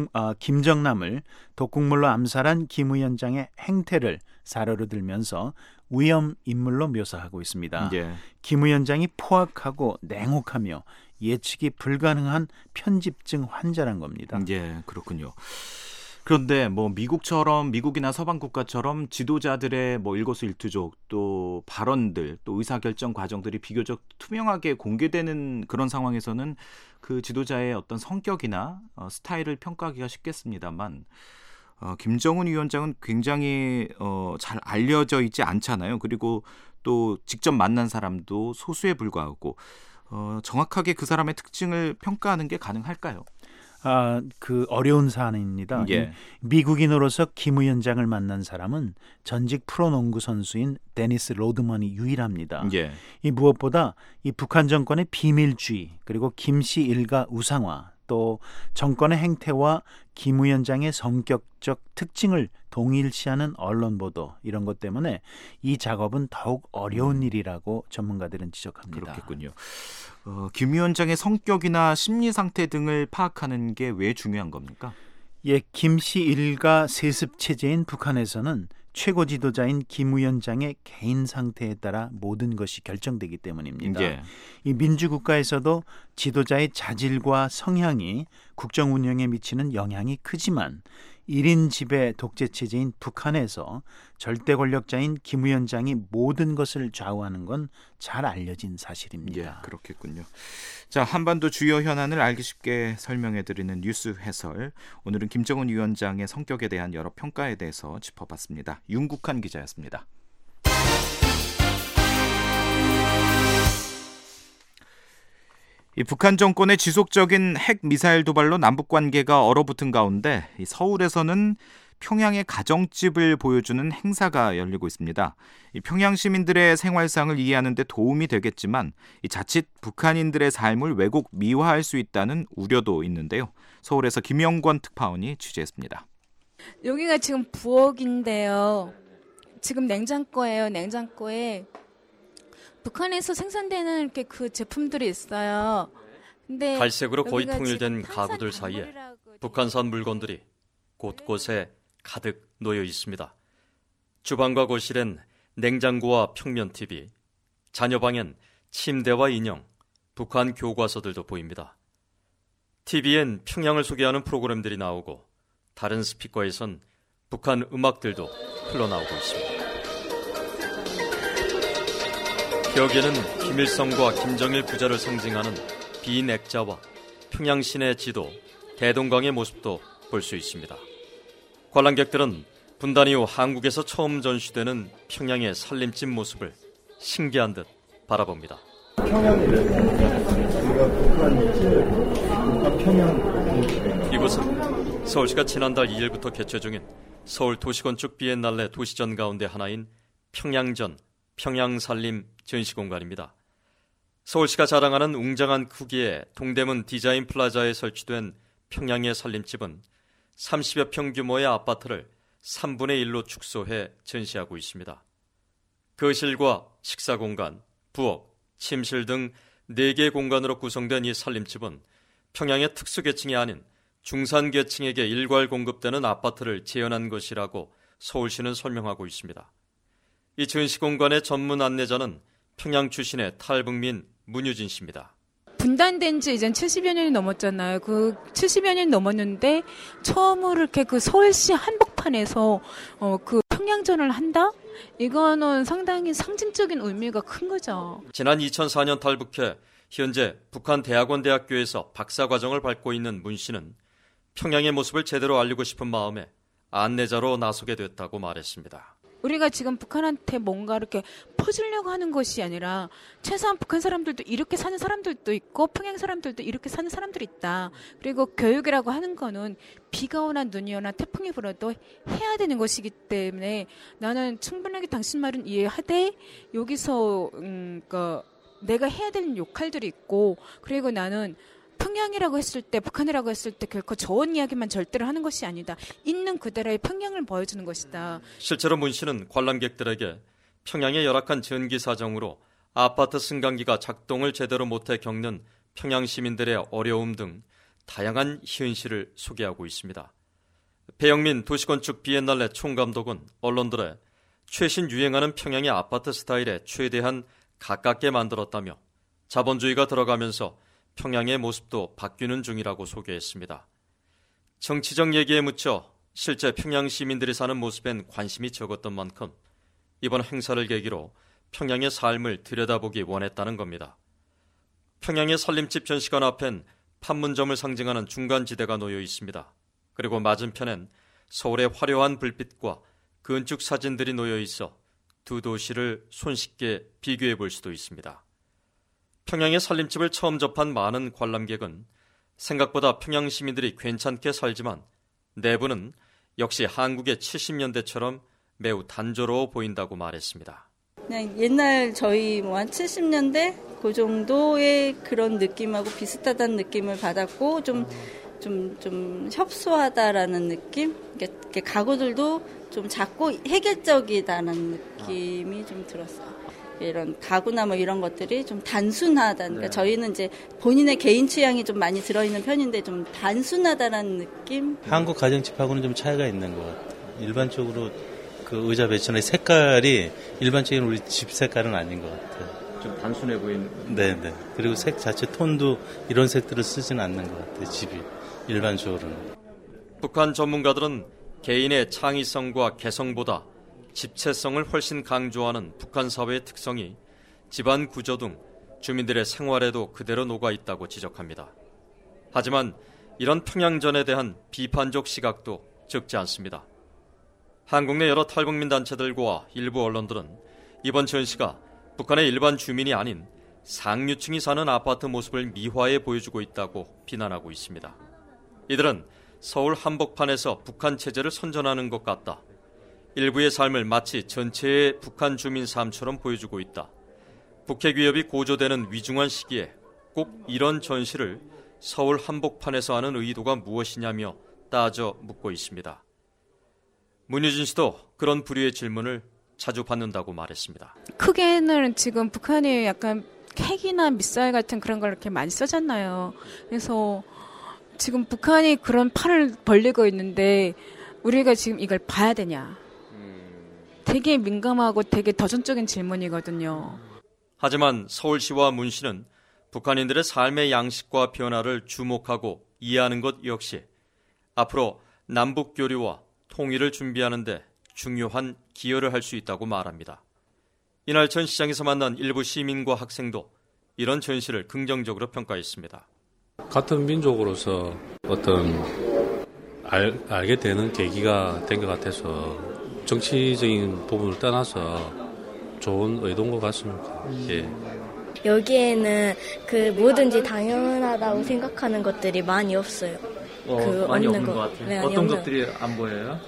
[SPEAKER 18] 김정남을 독극물로 암살한 김 위원장의 행태를 사료로 들면서 위험 인물로 묘사하고 있습니다.
[SPEAKER 4] 예.
[SPEAKER 18] 김 위원장이 포악하고 냉혹하며 예측이 불가능한 편집증 환자란 겁니다.
[SPEAKER 4] 예, 그렇군요. 그런데 미국이나 서방 국가처럼 지도자들의 일거수일투족 또 발언들 또 의사결정 과정들이 비교적 투명하게 공개되는 그런 상황에서는 그 지도자의 어떤 성격이나 스타일을 평가하기가 쉽겠습니다만 김정은 위원장은 굉장히 잘 알려져 있지 않잖아요. 그리고 또 직접 만난 사람도 소수에 불과하고 정확하게 그 사람의 특징을 평가하는 게 가능할까요?
[SPEAKER 18] 그 어려운 사안입니다.
[SPEAKER 4] 예.
[SPEAKER 18] 미국인으로서 김 위원장을 만난 사람은 전직 프로농구 선수인 데니스 로드먼이 유일합니다.
[SPEAKER 4] 예.
[SPEAKER 18] 이 무엇보다 이 북한 정권의 비밀주의 그리고 김 씨 일가 우상화 또 정권의 행태와 김 위원장의 성격적 특징을 동일시하는 언론 보도 이런 것 때문에 이 작업은 더욱 어려운 일이라고 전문가들은 지적합니다.
[SPEAKER 4] 그렇겠군요. 김 위원장의 성격이나 심리 상태 등을 파악하는 게 왜 중요한 겁니까?
[SPEAKER 18] 예, 김 씨 일가 세습 체제인 북한에서는 최고 지도자인 김 위원장의 개인 상태에 따라 모든 것이 결정되기 때문입니다.
[SPEAKER 4] 예.
[SPEAKER 18] 이 민주국가에서도 지도자의 자질과 성향이 국정 운영에 미치는 영향이 크지만 1인 지배 독재 체제인 북한에서 절대 권력자인 김 위원장이 모든 것을 좌우하는 건 잘 알려진 사실입니다.
[SPEAKER 4] 예, 그렇겠군요. 자, 한반도 주요 현안을 알기 쉽게 설명해드리는 뉴스 해설. 오늘은 김정은 위원장의 성격에 대한 여러 평가에 대해서 짚어봤습니다. 윤국한 기자였습니다. 이 북한 정권의 지속적인 핵 미사일 도발로 남북 관계가 얼어붙은 가운데 이 서울에서는 평양의 가정집을 보여주는 행사가 열리고 있습니다. 이 평양 시민들의 생활상을 이해하는 데 도움이 되겠지만 이 자칫 북한인들의 삶을 왜곡 미화할 수 있다는 우려도 있는데요. 서울에서 김영권 특파원이 취재했습니다.
[SPEAKER 19] 여기가 지금 부엌인데요. 지금 냉장고예요. 냉장고에 북한에서 생산되는 이렇게 그 제품들이 있어요. 근데
[SPEAKER 20] 갈색으로 거의 통일된 가구들 사이에 북한산 물건들이 곳곳에 가득 놓여 있습니다. 주방과 거실엔 냉장고와 평면 TV, 자녀 방엔 침대와 인형, 북한 교과서들도 보입니다. TV엔 평양을 소개하는 프로그램들이 나오고 다른 스피커에선 북한 음악들도 흘러나오고 있습니다. 벽에는 김일성과 김정일 부자를 상징하는 비핵자와 평양 시내 지도, 대동강의 모습도 볼 수 있습니다. 관람객들은 분단 이후 한국에서 처음 전시되는 평양의 살림집 모습을 신기한 듯 바라봅니다. 이곳은 서울시가 지난달 2일부터 개최 중인 서울 도시건축 비엔날레 도시전 가운데 하나인 평양전, 평양살림 전시공간입니다. 서울시가 자랑하는 웅장한 크기의 동대문 디자인 플라자에 설치된 평양의 살림집은 30여 평 규모의 아파트를 3분의 1로 축소해 전시하고 있습니다. 거실과 식사공간, 부엌, 침실 등 4개의 공간으로 구성된 이 살림집은 평양의 특수계층이 아닌 중산계층에게 일괄 공급되는 아파트를 재현한 것이라고 서울시는 설명하고 있습니다. 이 전시공간의 전문 안내자는 평양 출신의 탈북민 문유진 씨입니다.
[SPEAKER 19] 분단된 지 이제 70여 년이 넘었잖아요. 그 70여 년이 넘었는데 처음으로 이렇게 그 서울시 한복판에서 그 평양전을 한다? 이거는 상당히 상징적인 의미가 큰 거죠.
[SPEAKER 20] 지난 2004년 탈북해 현재 북한 대학원 대학교에서 박사과정을 밟고 있는 문 씨는 평양의 모습을 제대로 알리고 싶은 마음에 안내자로 나서게 됐다고 말했습니다.
[SPEAKER 19] 우리가 지금 북한한테 뭔가 이렇게 퍼주려고 하는 것이 아니라 최소한 북한 사람들도 이렇게 사는 사람들도 있고 평양 사람들도 이렇게 사는 사람들이 있다. 그리고 교육이라고 하는 거는 비가 오나 눈이 오나 태풍이 불어도 해야 되는 것이기 때문에 나는 충분하게 당신 말은 이해하되 여기서 내가 해야 되는 역할들이 있고 그리고 나는 평양이라고 했을 때 북한이라고 했을 때 결코 좋은 이야기만 절대로 하는 것이 아니다. 있는 그대로의 평양을 보여주는 것이다.
[SPEAKER 20] 실제로 문 씨는 관람객들에게 평양의 열악한 전기 사정으로 아파트 승강기가 작동을 제대로 못해 겪는 평양 시민들의 어려움 등 다양한 현실을 소개하고 있습니다. 배영민 도시건축 비엔날레 총감독은 언론들에 최신 유행하는 평양의 아파트 스타일에 최대한 가깝게 만들었다며 자본주의가 들어가면서 평양의 모습도 바뀌는 중이라고 소개했습니다. 정치적 얘기에 묻혀 실제 평양 시민들이 사는 모습엔 관심이 적었던 만큼 이번 행사를 계기로 평양의 삶을 들여다보기 원했다는 겁니다. 평양의 살림집 전시관 앞엔 판문점을 상징하는 중간지대가 놓여 있습니다. 그리고 맞은편엔 서울의 화려한 불빛과 건축 사진들이 놓여 있어 두 도시를 손쉽게 비교해 볼 수도 있습니다. 평양의 살림집을 처음 접한 많은 관람객은 생각보다 평양 시민들이 괜찮게 살지만 내부는 역시 한국의 70년대처럼 매우 단조로워 보인다고 말했습니다.
[SPEAKER 21] 그냥 옛날 저희 한 70년대 그 정도의 그런 느낌하고 비슷하다는 느낌을 받았고 좀 협소하다라는 느낌? 이렇게 가구들도 좀 작고 획일적이다라는 느낌이 좀 들었어요. 이런 가구나 뭐 이런 것들이 좀 단순하다. 그러니까 저희는 이제 본인의 개인 취향이 좀 많이 들어있는 편인데 좀 단순하다라는 느낌?
[SPEAKER 22] 한국 가정집하고는 좀 차이가 있는 것 같아요. 일반적으로 그 의자 배치의 색깔이 일반적인 우리 집 색깔은 아닌 것 같아요.
[SPEAKER 20] 좀 단순해 보이는.
[SPEAKER 22] 네네. 그리고 색 자체 톤도 이런 색들을 쓰지는 않는 것 같아요. 집이 일반적으로는.
[SPEAKER 20] 북한 전문가들은 개인의 창의성과 개성보다 집체성을 훨씬 강조하는 북한 사회의 특성이 집안 구조 등 주민들의 생활에도 그대로 녹아 있다고 지적합니다. 하지만 이런 평양전에 대한 비판적 시각도 적지 않습니다. 한국 내 여러 탈북민 단체들과 일부 언론들은 이번 전시가 북한의 일반 주민이 아닌 상류층이 사는 아파트 모습을 미화해 보여주고 있다고 비난하고 있습니다. 이들은 서울 한복판에서 북한 체제를 선전하는 것 같다. 일부의 삶을 마치 전체의 북한 주민 삶처럼 보여주고 있다. 북핵 위협이 고조되는 위중한 시기에 꼭 이런 전시를 서울 한복판에서 하는 의도가 무엇이냐며 따져 묻고 있습니다. 문유진 씨도 그런 부류의 질문을 자주 받는다고 말했습니다.
[SPEAKER 19] 크게는 지금 북한이 약간 핵이나 미사일 같은 그런 걸 이렇게 많이 쓰잖아요. 그래서 지금 북한이 그런 팔을 벌리고 있는데 우리가 지금 이걸 봐야 되냐. 되게 민감하고 되게 도전적인 질문이거든요.
[SPEAKER 20] 하지만 서울시와 문시는 북한인들의 삶의 양식과 변화를 주목하고 이해하는 것 역시 앞으로 남북 교류와 통일을 준비하는 데 중요한 기여를 할 수 있다고 말합니다. 이날 전 시장에서 만난 일부 시민과 학생도 이런 전시를 긍정적으로 평가했습니다.
[SPEAKER 23] 같은 민족으로서 어떤 알게 되는 계기가 된 것 같아서 정치적인 부분을 떠나서 좋은 의도인 것 같습니다. 예.
[SPEAKER 24] 여기에는 그 뭐든지 당연하다고 생각하는 것들이 많이 없어요.
[SPEAKER 23] 많이 없는 것 같아요.
[SPEAKER 24] 네,
[SPEAKER 23] 어떤 것들이 안 보여요?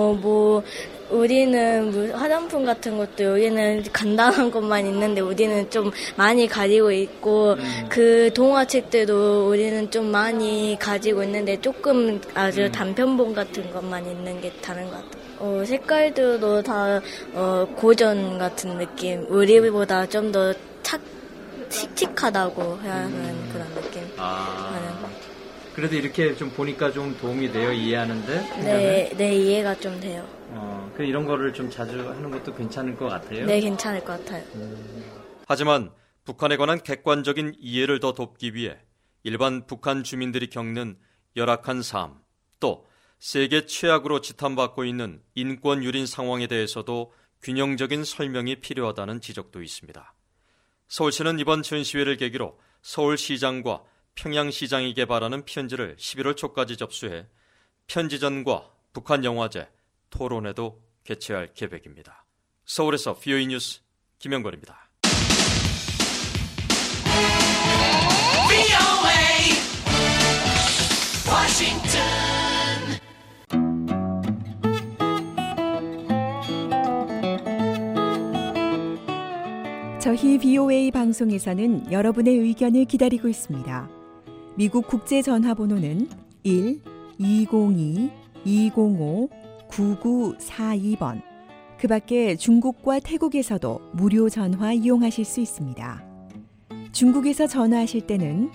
[SPEAKER 24] 우리는 화장품 같은 것도 여기는 간단한 것만 있는데 우리는 좀 많이 가지고 있고 그 동화책들도 우리는 좀 많이 가지고 있는데 조금 아주 단편본 같은 것만 있는 게 다른 것 같아요. 색깔들도 다 고전 같은 느낌. 우리보다 좀 더 칙칙하다고 해야 하는 그런 느낌.
[SPEAKER 25] 그래도 이렇게 좀 보니까 좀 도움이 돼요, 이해하는데?
[SPEAKER 24] 네, 이해가 좀 돼요.
[SPEAKER 25] 이런 거를 좀 자주 하는 것도 괜찮을 것 같아요?
[SPEAKER 24] 네, 괜찮을 것 같아요.
[SPEAKER 20] 하지만 북한에 관한 객관적인 이해를 더 돕기 위해 일반 북한 주민들이 겪는 열악한 삶, 또 세계 최악으로 지탄받고 있는 인권 유린 상황에 대해서도 균형적인 설명이 필요하다는 지적도 있습니다. 서울시는 이번 전시회를 계기로 서울시장과 평양시장에게 바라는 편지를 11월 초까지 접수해 편지전과 북한영화제, 토론회도 개최할 계획입니다. 서울에서 VOA 뉴스 김영걸입니다.
[SPEAKER 26] 저희 VOA 방송에서는 여러분의 의견을 기다리고 있습니다. 미국 국제전화번호는 1-202-205-9942번. 그 밖에 중국과 태국에서도 무료 전화 이용하실 수 있습니다. 중국에서 전화하실 때는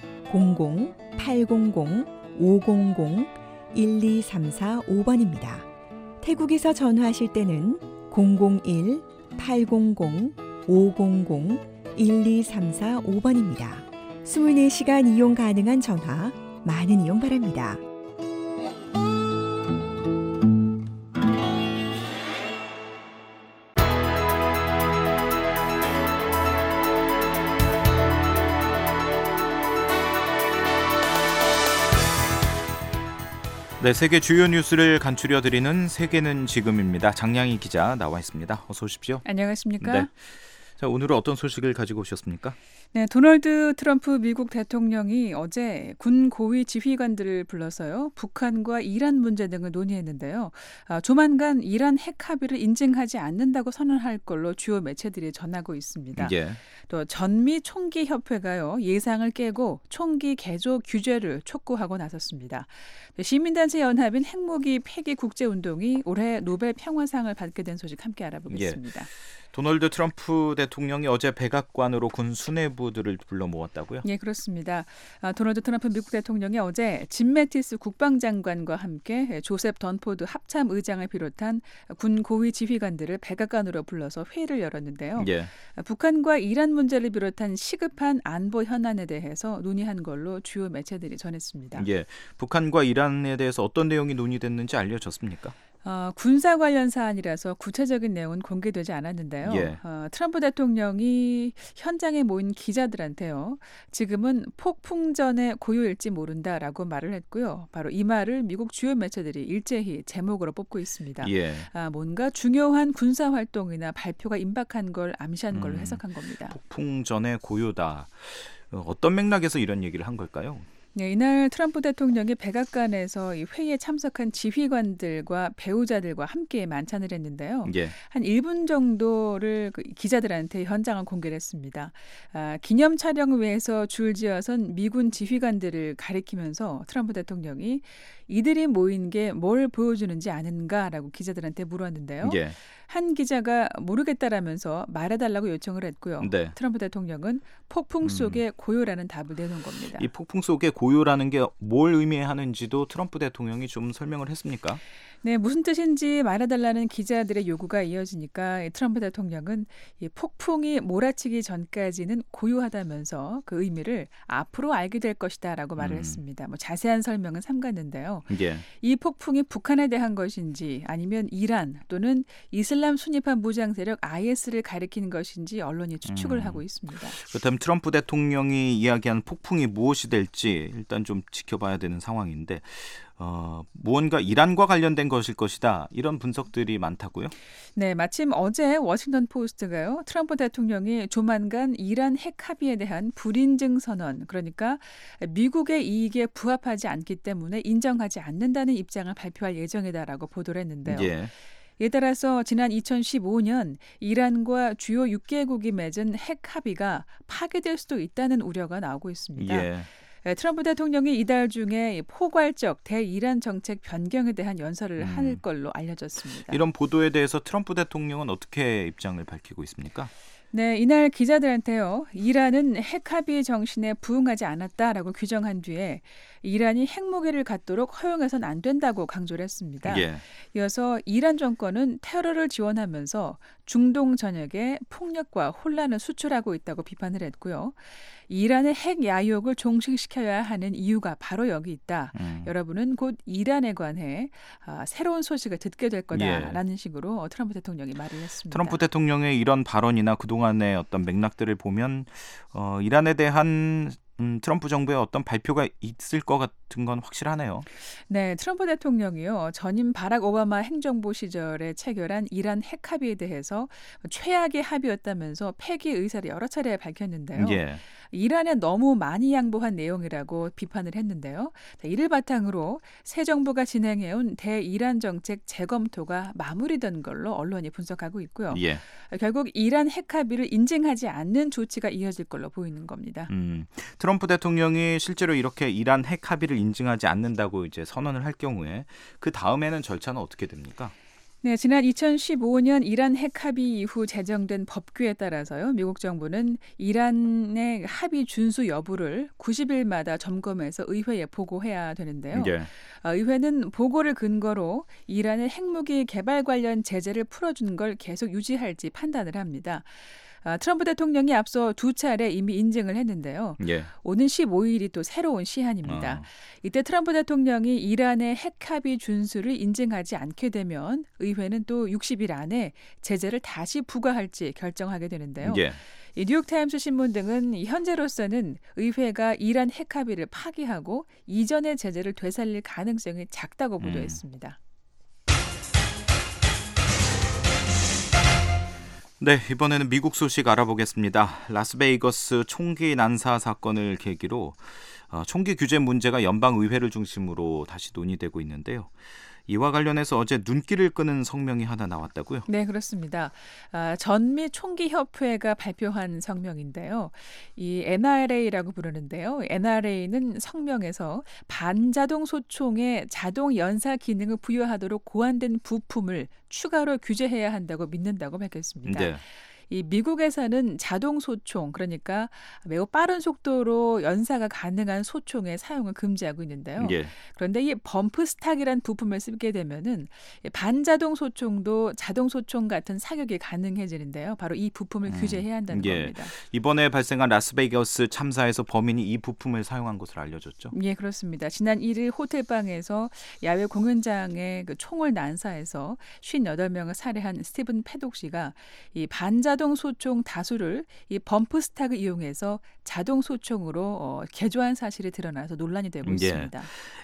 [SPEAKER 26] 00-800-500-1234-5번입니다. 태국에서 전화하실 때는 001-800-500-1234-5번입니다. 24시간 이용 가능한 전화, 많은 이용 바랍니다.
[SPEAKER 4] 네, 세계 주요 뉴스를 간추려드리는 세계는 지금입니다. 장량희 기자 나와 있습니다. 어서 오십시오.
[SPEAKER 27] 안녕하십니까?
[SPEAKER 4] 네. 자, 오늘은 어떤 소식을 가지고 오셨습니까?
[SPEAKER 1] 네, 도널드 트럼프 미국 대통령이 어제 군 고위 지휘관들을 불러서요, 북한과 이란 문제 등을 논의했는데요. 조만간 이란 핵 합의를 인증하지 않는다고 선언할 걸로 주요 매체들이 전하고 있습니다.
[SPEAKER 4] 예.
[SPEAKER 1] 또 전미 총기 협회가요, 예상을 깨고 총기 개조 규제를 촉구하고 나섰습니다. 시민단체 연합인 핵무기 폐기 국제운동이 올해 노벨 평화상을 받게 된 소식 함께 알아보겠습니다.
[SPEAKER 4] 예. 도널드 트럼프 대통령이 어제 백악관으로 군 수뇌부들을 불러 모았다고요?
[SPEAKER 1] 예, 그렇습니다. 도널드 트럼프 미국 대통령이 어제 짐 매티스 국방장관과 함께 조셉 던포드 합참 의장을 비롯한 군 고위 지휘관들을 백악관으로 불러서 회의를 열었는데요.
[SPEAKER 4] 예.
[SPEAKER 1] 북한과 이란 문제를 비롯한 시급한 안보 현안에 대해서 논의한 걸로 주요 매체들이 전했습니다.
[SPEAKER 4] 예. 북한과 이란에 대해서 어떤 내용이 논의됐는지 알려졌습니까?
[SPEAKER 1] 군사 관련 사안이라서 구체적인 내용은 공개되지 않았는데요.
[SPEAKER 4] 예.
[SPEAKER 1] 트럼프 대통령이 현장에 모인 기자들한테요, 지금은 폭풍전의 고요일지 모른다라고 말을 했고요. 바로 이 말을 미국 주요 매체들이 일제히 제목으로 뽑고 있습니다.
[SPEAKER 4] 예.
[SPEAKER 1] 뭔가 중요한 군사 활동이나 발표가 임박한 걸 암시한 걸로 해석한 겁니다.
[SPEAKER 4] 폭풍전의 고요다. 어떤 맥락에서 이런 얘기를 한 걸까요?
[SPEAKER 1] 네, 이날 트럼프 대통령이 백악관에서 이 회의에 참석한 지휘관들과 배우자들과 함께 만찬을 했는데요.
[SPEAKER 4] 예.
[SPEAKER 1] 한 1분 정도를 기자들한테 현장을 공개를 했습니다. 기념 촬영을 위해서 줄지어선 미군 지휘관들을 가리키면서 트럼프 대통령이 이들이 모인 게 뭘 보여주는지 아는가라고 기자들한테 물었는데요.
[SPEAKER 4] 예.
[SPEAKER 1] 한 기자가 모르겠다라면서 말해달라고 요청을 했고요.
[SPEAKER 4] 네.
[SPEAKER 1] 트럼프 대통령은 폭풍 속의 고요라는 답을 내놓은 겁니다.
[SPEAKER 4] 이 폭풍 속의 고요라는 게 뭘 의미하는지도 트럼프 대통령이 좀 설명을 했습니까?
[SPEAKER 1] 네, 무슨 뜻인지 말해달라는 기자들의 요구가 이어지니까 트럼프 대통령은 이 폭풍이 몰아치기 전까지는 고요하다면서 그 의미를 앞으로 알게 될 것이다라고 말을 했습니다. 자세한 설명은 삼갔는데요.
[SPEAKER 4] 예.
[SPEAKER 1] 이 폭풍이 북한에 대한 것인지 아니면 이란 또는 이슬람 순위파 무장 세력 IS를 가리키는 것인지 언론이 추측을 하고 있습니다.
[SPEAKER 4] 그렇다면 트럼프 대통령이 이야기한 폭풍이 무엇이 될지 일단 좀 지켜봐야 되는 상황인데 무언가 이란과 관련된 것일 것이다. 이런 분석들이 많다고요?
[SPEAKER 1] 네, 마침 어제 워싱턴 포스트가요, 트럼프 대통령이 조만간 이란 핵 합의에 대한 불인증 선언, 그러니까 미국의 이익에 부합하지 않기 때문에 인정하지 않는다는 입장을 발표할 예정이다라고 보도를 했는데요.
[SPEAKER 4] 예.
[SPEAKER 1] 이에 따라서 지난 2015년 이란과 주요 6개국이 맺은 핵 합의가 파기될 수도 있다는 우려가 나오고 있습니다.
[SPEAKER 4] 예.
[SPEAKER 1] 트럼프 대통령이 이달 중에 포괄적 대이란 정책 변경에 대한 연설을 할 걸로 알려졌습니다.
[SPEAKER 4] 이런 보도에 대해서 트럼프 대통령은 어떻게 입장을 밝히고 있습니까?
[SPEAKER 1] 네, 이날 기자들한테요, 이란은 핵 합의 정신에 부응하지 않았다라고 규정한 뒤에 이란이 핵무기를 갖도록 허용해서는 안 된다고 강조를 했습니다.
[SPEAKER 4] 예.
[SPEAKER 1] 이어서 이란 정권은 테러를 지원하면서 중동 전역에 폭력과 혼란을 수출하고 있다고 비판을 했고요. 이란의 핵 야욕을 종식시켜야 하는 이유가 바로 여기 있다. 여러분은 곧 이란에 관해 새로운 소식을 듣게 될 거다라는 식으로 트럼프 대통령이 말을 했습니다.
[SPEAKER 4] 트럼프 대통령의 이런 발언이나 그동안의 어떤 맥락들을 보면 이란에 대한 트럼프 정부의 어떤 발표가 있을 것 같은 건 확실하네요.
[SPEAKER 1] 네, 트럼프 대통령이요, 전임 바락 오바마 행정부 시절에 체결한 이란 핵 합의에 대해서 최악의 합의였다면서 폐기 의사를 여러 차례 밝혔는데요.
[SPEAKER 4] 예.
[SPEAKER 1] 이란에 너무 많이 양보한 내용이라고 비판을 했는데요. 이를 바탕으로 새 정부가 진행해온 대이란 정책 재검토가 마무리된 걸로 언론이 분석하고 있고요.
[SPEAKER 4] 예.
[SPEAKER 1] 결국 이란 핵 합의를 인증하지 않는 조치가 이어질 걸로 보이는 겁니다.
[SPEAKER 4] 트럼프 대통령이 실제로 이렇게 이란 핵 합의를 인증하지 않는다고 이제 선언을 할 경우에 그 다음에는 절차는 어떻게 됩니까?
[SPEAKER 1] 네, 지난 2015년 이란 핵 합의 이후 제정된 법규에 따라서요, 미국 정부는 이란의 합의 준수 여부를 90일마다 점검해서 의회에 보고해야 되는데요.
[SPEAKER 4] 예.
[SPEAKER 1] 의회는 보고를 근거로 이란의 핵무기 개발 관련 제재를 풀어준 걸 계속 유지할지 판단을 합니다. 트럼프 대통령이 앞서 두 차례 이미 인증을 했는데요.
[SPEAKER 4] 예.
[SPEAKER 1] 오는 15일이 또 새로운 시한입니다. 이때 트럼프 대통령이 이란의 핵 합의 준수를 인증하지 않게 되면 의회는 또 60일 안에 제재를 다시 부과할지 결정하게 되는데요.
[SPEAKER 4] 예.
[SPEAKER 1] 이 뉴욕타임스 신문 등은 현재로서는 의회가 이란 핵 합의를 파기하고 이전의 제재를 되살릴 가능성이 작다고 보도했습니다.
[SPEAKER 4] 네, 이번에는 미국 소식 알아보겠습니다. 라스베이거스 총기 난사 사건을 계기로 총기 규제 문제가 연방의회를 중심으로 다시 논의되고 있는데요. 이와 관련해서 어제 눈길을 끄는 성명이 하나 나왔다고요?
[SPEAKER 1] 네, 그렇습니다. 전미 총기협회가 발표한 성명인데요. 이 NRA라고 부르는데요. NRA는 성명에서 반자동 소총의 자동 연사 기능을 부여하도록 고안된 부품을 추가로 규제해야 한다고 믿는다고 밝혔습니다.
[SPEAKER 4] 네.
[SPEAKER 1] 이 미국에서는 자동 소총, 그러니까 매우 빠른 속도로 연사가 가능한 소총의 사용을 금지하고 있는데요.
[SPEAKER 4] 예.
[SPEAKER 1] 그런데 이 범프 스탁이란 부품을 쓰게 되면은 반자동 소총도 자동 소총 같은 사격이 가능해지는데요. 바로 이 부품을 규제해야 한다는 겁니다.
[SPEAKER 4] 이번에 발생한 라스베이거스 참사에서 범인이 이 부품을 사용한 것으로 알려졌죠?
[SPEAKER 1] 예, 그렇습니다. 지난 1일 호텔방에서 야외 공연장에 그 총을 난사해서 58명을 살해한 스티븐 패독 씨가 이 반자동 소총 다수를 이 범프 스탁을 이용해서 자동 소총으로 개조한 사실이 드러나서 논란이 되고 있습니다.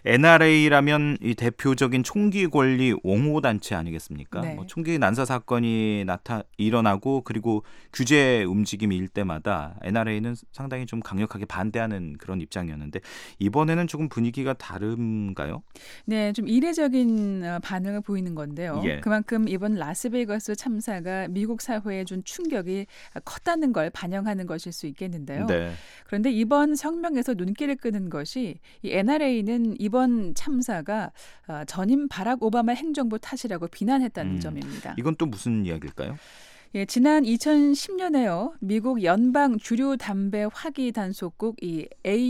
[SPEAKER 4] NRA라면 이 대표적인 총기 권리 옹호 단체 아니겠습니까?
[SPEAKER 1] 네.
[SPEAKER 4] 총기 난사 사건이 일어나고 그리고 규제 움직임이 일 때마다 NRA는 상당히 좀 강력하게 반대하는 그런 입장이었는데 이번에는 조금 분위기가 다른가요?
[SPEAKER 1] 네, 좀 이례적인 반응을 보이는 건데요.
[SPEAKER 4] 예.
[SPEAKER 1] 그만큼 이번 라스베이거스 참사가 미국 사회에 준 충격이 컸다는 걸 반영하는 것일 수 있겠는데요.
[SPEAKER 4] 네.
[SPEAKER 1] 그런데 이번 성명에서 눈길을 끄는 것이 이 NRA는 이번 참사가 전임 바락 오바마 행정부 탓이라고 비난했다는 점입니다.
[SPEAKER 4] 이건 또 무슨 이야기일까요?
[SPEAKER 1] 예, 지난 2010년에요. 미국 연방 주류 담배 화기 단속국 이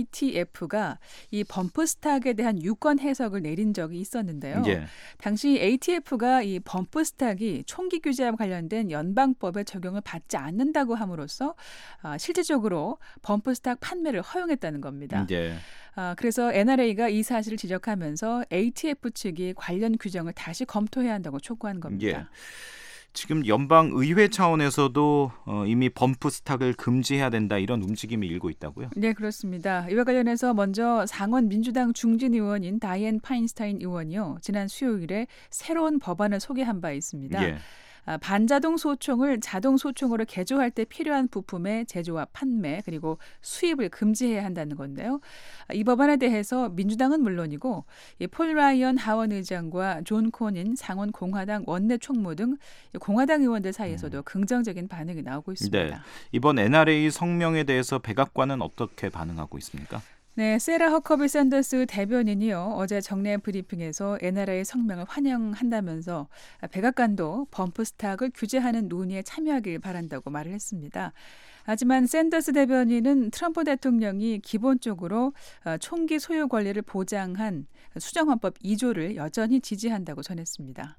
[SPEAKER 1] ATF가 이 범프 스탁에 대한 유권 해석을 내린 적이 있었는데요.
[SPEAKER 4] 예.
[SPEAKER 1] 당시 ATF가 이 범프 스탁이 총기 규제와 관련된 연방법의 적용을 받지 않는다고 함으로써 실질적으로 범프 스탁 판매를 허용했다는 겁니다.
[SPEAKER 4] 예.
[SPEAKER 1] 그래서 NRA가 이 사실을 지적하면서 ATF 측이 관련 규정을 다시 검토해야 한다고 촉구한 겁니다.
[SPEAKER 4] 예. 지금 연방의회 차원에서도 이미 범프 스탁을 금지해야 된다 이런 움직임이 일고 있다고요?
[SPEAKER 1] 네, 그렇습니다. 이와 관련해서 먼저 상원 민주당 중진 의원인 다이앤 파인스타인 의원이요. 지난 수요일에 새로운 법안을 소개한 바 있습니다.
[SPEAKER 4] 예.
[SPEAKER 1] 반자동 소총을 자동 소총으로 개조할 때 필요한 부품의 제조와 판매 그리고 수입을 금지해야 한다는 건데요. 이 법안에 대해서 민주당은 물론이고 폴 라이언 하원 의장과 존 코닌 상원 공화당 원내 총무 등 공화당 의원들 사이에서도 긍정적인 반응이 나오고 있습니다.
[SPEAKER 4] 네. 이번 NRA 성명에 대해서 백악관은 어떻게 반응하고 있습니까?
[SPEAKER 1] 네, 세라 허커비 샌더스 대변인이요. 어제 정례 브리핑에서 NRA 성명을 환영한다면서 백악관도 범프 스탁을 규제하는 논의에 참여하길 바란다고 말을 했습니다. 하지만 샌더스 대변인은 트럼프 대통령이 기본적으로 총기 소유 권리를 보장한 수정헌법 2조를 여전히 지지한다고 전했습니다.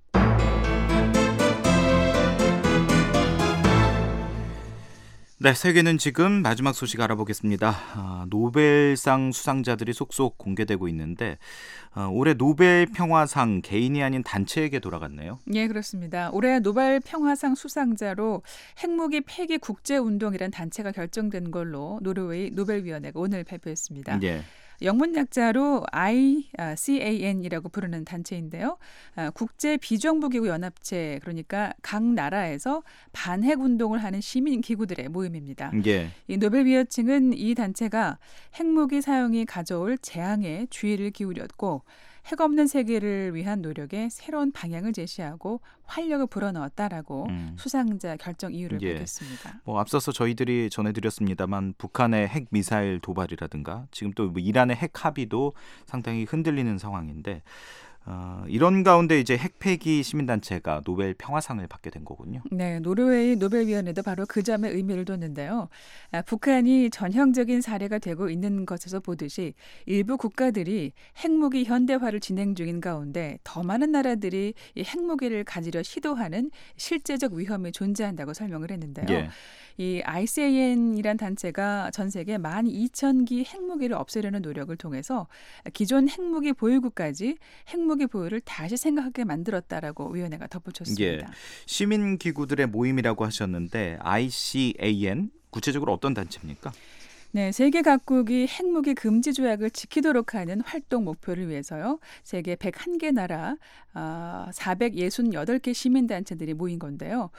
[SPEAKER 4] 네, 세계는 지금 마지막 소식 알아보겠습니다. 노벨상 수상자들이 속속 공개되고 있는데 올해 노벨 평화상 개인이 아닌 단체에게 돌아갔네요.
[SPEAKER 1] 네, 그렇습니다. 올해 노벨 평화상 수상자로 핵무기 폐기 국제운동이라는 단체가 결정된 걸로 노르웨이 노벨위원회가 오늘 발표했습니다.
[SPEAKER 4] 예.
[SPEAKER 1] 영문 약자로 ICAN이라고 부르는 단체인데요. 국제 비정부기구 연합체, 그러니까 각 나라에서 반핵 운동을 하는 시민 기구들의 모임입니다.
[SPEAKER 4] 예.
[SPEAKER 1] 이 노벨위원회는 이 단체가 핵무기 사용이 가져올 재앙에 주의를 기울였고 핵 없는 세계를 위한 노력에 새로운 방향을 제시하고 활력을 불어넣었다라고 수상자 결정 이유를 밝혔습니다.
[SPEAKER 4] 앞서서 저희들이 전해드렸습니다만 북한의 핵 미사일 도발이라든가 지금 또 이란의 핵 합의도 상당히 흔들리는 상황인데 이런 가운데 이제 핵폐기 시민단체가 노벨 평화상을 받게 된 거군요.
[SPEAKER 1] 네, 노르웨이 노벨위원회도 바로 그 점에 의미를 뒀는데요. 북한이 전형적인 사례가 되고 있는 것에서 보듯이 일부 국가들이 핵무기 현대화를 진행 중인 가운데 더 많은 나라들이 이 핵무기를 가지려 시도하는 실제적 위험이 존재한다고 설명을 했는데요.
[SPEAKER 4] 예.
[SPEAKER 1] 이 ICAN이란 단체가 전 세계 12,000기 핵무기를 없애려는 노력을 통해서 기존 핵무기 보유국까지 핵무기 보유를 다시 생각하게 만들었다라고 위원회가 덧붙였습니다.
[SPEAKER 4] 예. 시민기구들의 모임이라고 하셨는데 ICAN 구체적으로 어떤 단체입니까?
[SPEAKER 1] 네, 세계 각국이 핵무기 금지 조약을 지키도록 하는 활동 목표를 위해서요. 세계 101개 나라 468개 시민단체들이 모인 건데요.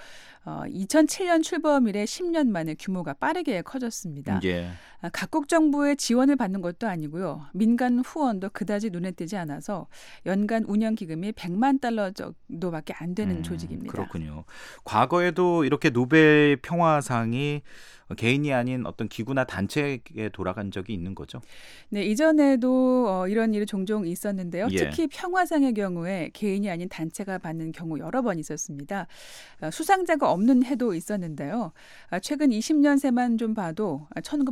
[SPEAKER 1] 2007년 출범 이래 10년 만에 규모가 빠르게 커졌습니다.
[SPEAKER 4] 예.
[SPEAKER 1] 각국 정부의 지원을 받는 것도 아니고요. 민간 후원도 그다지 눈에 띄지 않아서 연간 운영 기금이 100만 달러 정도밖에 안 되는 조직입니다.
[SPEAKER 4] 그렇군요. 과거에도 이렇게 노벨 평화상이 개인이 아닌 어떤 기구나 단체에게 돌아간 적이 있는 거죠?
[SPEAKER 1] 네, 이전에도 이런 일이 종종 있었는데요.
[SPEAKER 4] 예.
[SPEAKER 1] 특히 평화상의 경우에 개인이 아닌 단체가 받는 경우 여러 번 있었습니다. 수상자가 없는 해도 있었는데요. 최근 20년 새만 좀 봐도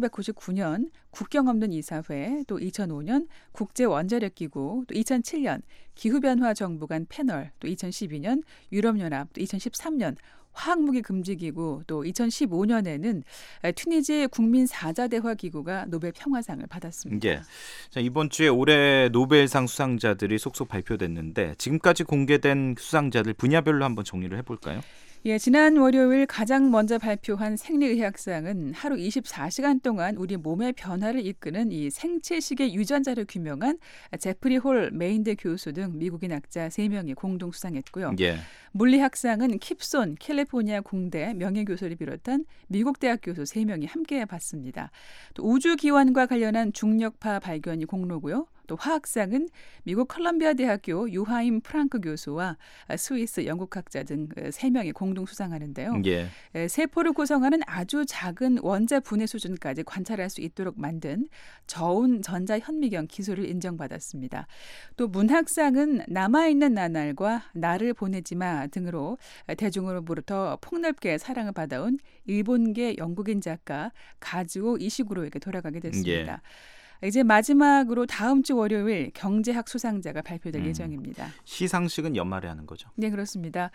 [SPEAKER 1] 1999년 국경 없는 이사회, 또 2005년 국제원자력기구, 또 2007년 기후변화 정부 간 패널, 또 2012년 유럽연합, 또 2013년 화학무기 금지기구, 또 2015년에는 튀니지 국민사자대화기구가 노벨 평화상을 받았습니다.
[SPEAKER 4] 예. 자, 이번 주에 올해 노벨상 수상자들이 속속 발표됐는데 지금까지 공개된 수상자들 분야별로 한번 정리를 해볼까요?
[SPEAKER 1] 예, 지난 월요일 가장 먼저 발표한 생리의학상은 하루 24시간 동안 우리 몸의 변화를 이끄는 이 생체식의 유전자를 규명한 제프리 홀 메인대 교수 등 미국인 학자 3명이 공동 수상했고요.
[SPEAKER 4] 예.
[SPEAKER 1] 물리학상은 킵손 캘리포니아 공대 명예교수를 비롯한 미국 대학 교수 3명이 함께 받습니다. 또 우주기원과 관련한 중력파 발견이 공로고요. 또 화학상은 미국 컬럼비아 대학교 유하임 프랑크 교수와 스위스 영국학자 등 3명이 공동 수상하는데요.
[SPEAKER 4] 예.
[SPEAKER 1] 세포를 구성하는 아주 작은 원자 분해 수준까지 관찰할 수 있도록 만든 저온 전자 현미경 기술을 인정받았습니다. 또 문학상은 남아있는 나날과 나를 보내지 마 등으로 대중으로부터 폭넓게 사랑을 받아온 일본계 영국인 작가 가즈오 이시구로에게 돌아가게 됐습니다.
[SPEAKER 4] 예.
[SPEAKER 1] 이제 마지막으로 다음 주 월요일 경제학 수상자가 발표될 예정입니다.
[SPEAKER 4] 시상식은 연말에 하는 거죠?
[SPEAKER 1] 네, 그렇습니다.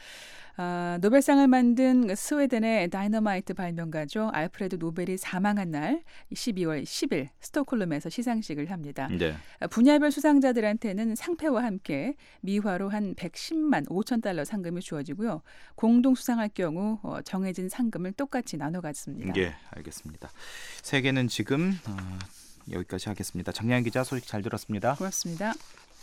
[SPEAKER 1] 노벨상을 만든 스웨덴의 다이너마이트 발명가죠. 알프레드 노벨이 사망한 날 12월 10일 스톡홀름에서 시상식을 합니다.
[SPEAKER 4] 네.
[SPEAKER 1] 분야별 수상자들한테는 상패와 함께 미화로 한 110만 5천 달러 상금이 주어지고요. 공동 수상할 경우 정해진 상금을 똑같이 나눠 갖습니다.
[SPEAKER 4] 예, 알겠습니다. 세계는 지금 여기까지 하겠습니다. 장량희 기자 소식 잘 들었습니다.
[SPEAKER 1] 고맙습니다.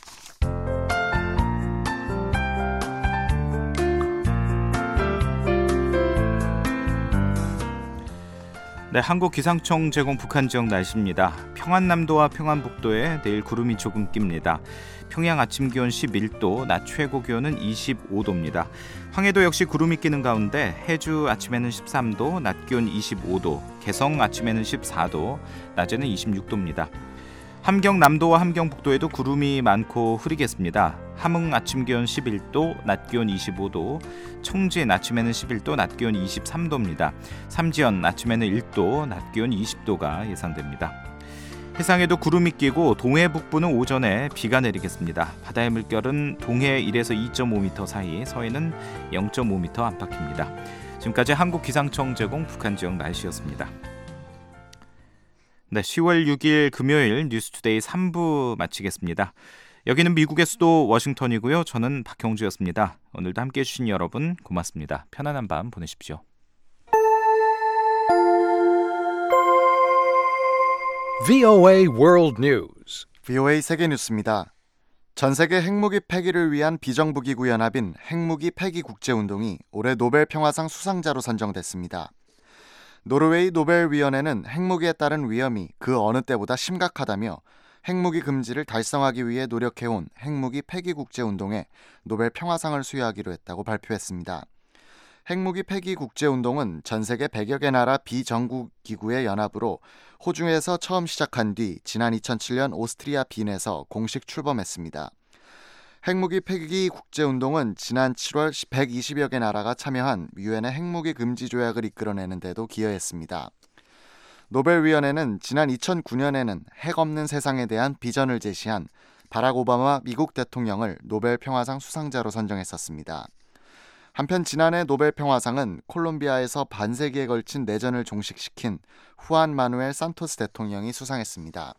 [SPEAKER 4] 네, 한국기상청 제공 북한 지역 날씨입니다. 평안남도와 평안북도에 내일 구름이 조금 낍니다. 평양 아침 기온 11도, 낮 최고 기온은 25도입니다. 황해도 역시 구름이 끼는 가운데 해주 아침에는 13도, 낮 기온 25도, 개성 아침에는 14도, 낮에는 26도입니다. 함경 남도와 함경 북도에도 구름이 많고 흐리겠습니다. 함흥 아침 기온 11도, 낮 기온 25도, 청진 아침에는 11도, 낮 기온 23도입니다. 삼지연 아침에는 1도, 낮 기온 20도가 예상됩니다. 해상에도 구름이 끼고 동해 북부는 오전에 비가 내리겠습니다. 바다의 물결은 동해 1에서 2.5m 사이, 서해는 0.5m 안팎입니다. 지금까지 한국기상청 제공 북한 지역 날씨였습니다. 네, 10월 6일 금요일 뉴스투데이 3부 마치겠습니다. 여기는 미국의 수도 워싱턴이고요. 저는 박형주였습니다. 오늘도 함께해 주신 여러분 고맙습니다. 편안한 밤 보내십시오.
[SPEAKER 2] VOA World News.
[SPEAKER 3] VOA 세계 뉴스입니다. 전 세계 핵무기 폐기를 위한 비정부기구 연합인 핵무기 폐기 국제운동이 올해 노벨 평화상 수상자로 선정됐습니다. 노르웨이 노벨위원회는 핵무기에 따른 위험이 그 어느 때보다 심각하다며 핵무기 금지를 달성하기 위해 노력해온 핵무기 폐기 국제운동에 노벨 평화상을 수여하기로 했다고 발표했습니다. 핵무기 폐기 국제운동은 전 세계 100여 개 나라 비정부기구의 연합으로 호주에서 처음 시작한 뒤 지난 2007년 오스트리아 빈에서 공식 출범했습니다. 핵무기 폐기 국제운동은 지난 7월 120여 개 나라가 참여한 유엔의 핵무기 금지 조약을 이끌어내는 데도 기여했습니다. 노벨위원회는 지난 2009년에는 핵 없는 세상에 대한 비전을 제시한 바락 오바마 미국 대통령을 노벨 평화상 수상자로 선정했었습니다. 한편 지난해 노벨 평화상은 콜롬비아에서 반세기에 걸친 내전을 종식시킨 후안 마누엘 산토스 대통령이 수상했습니다.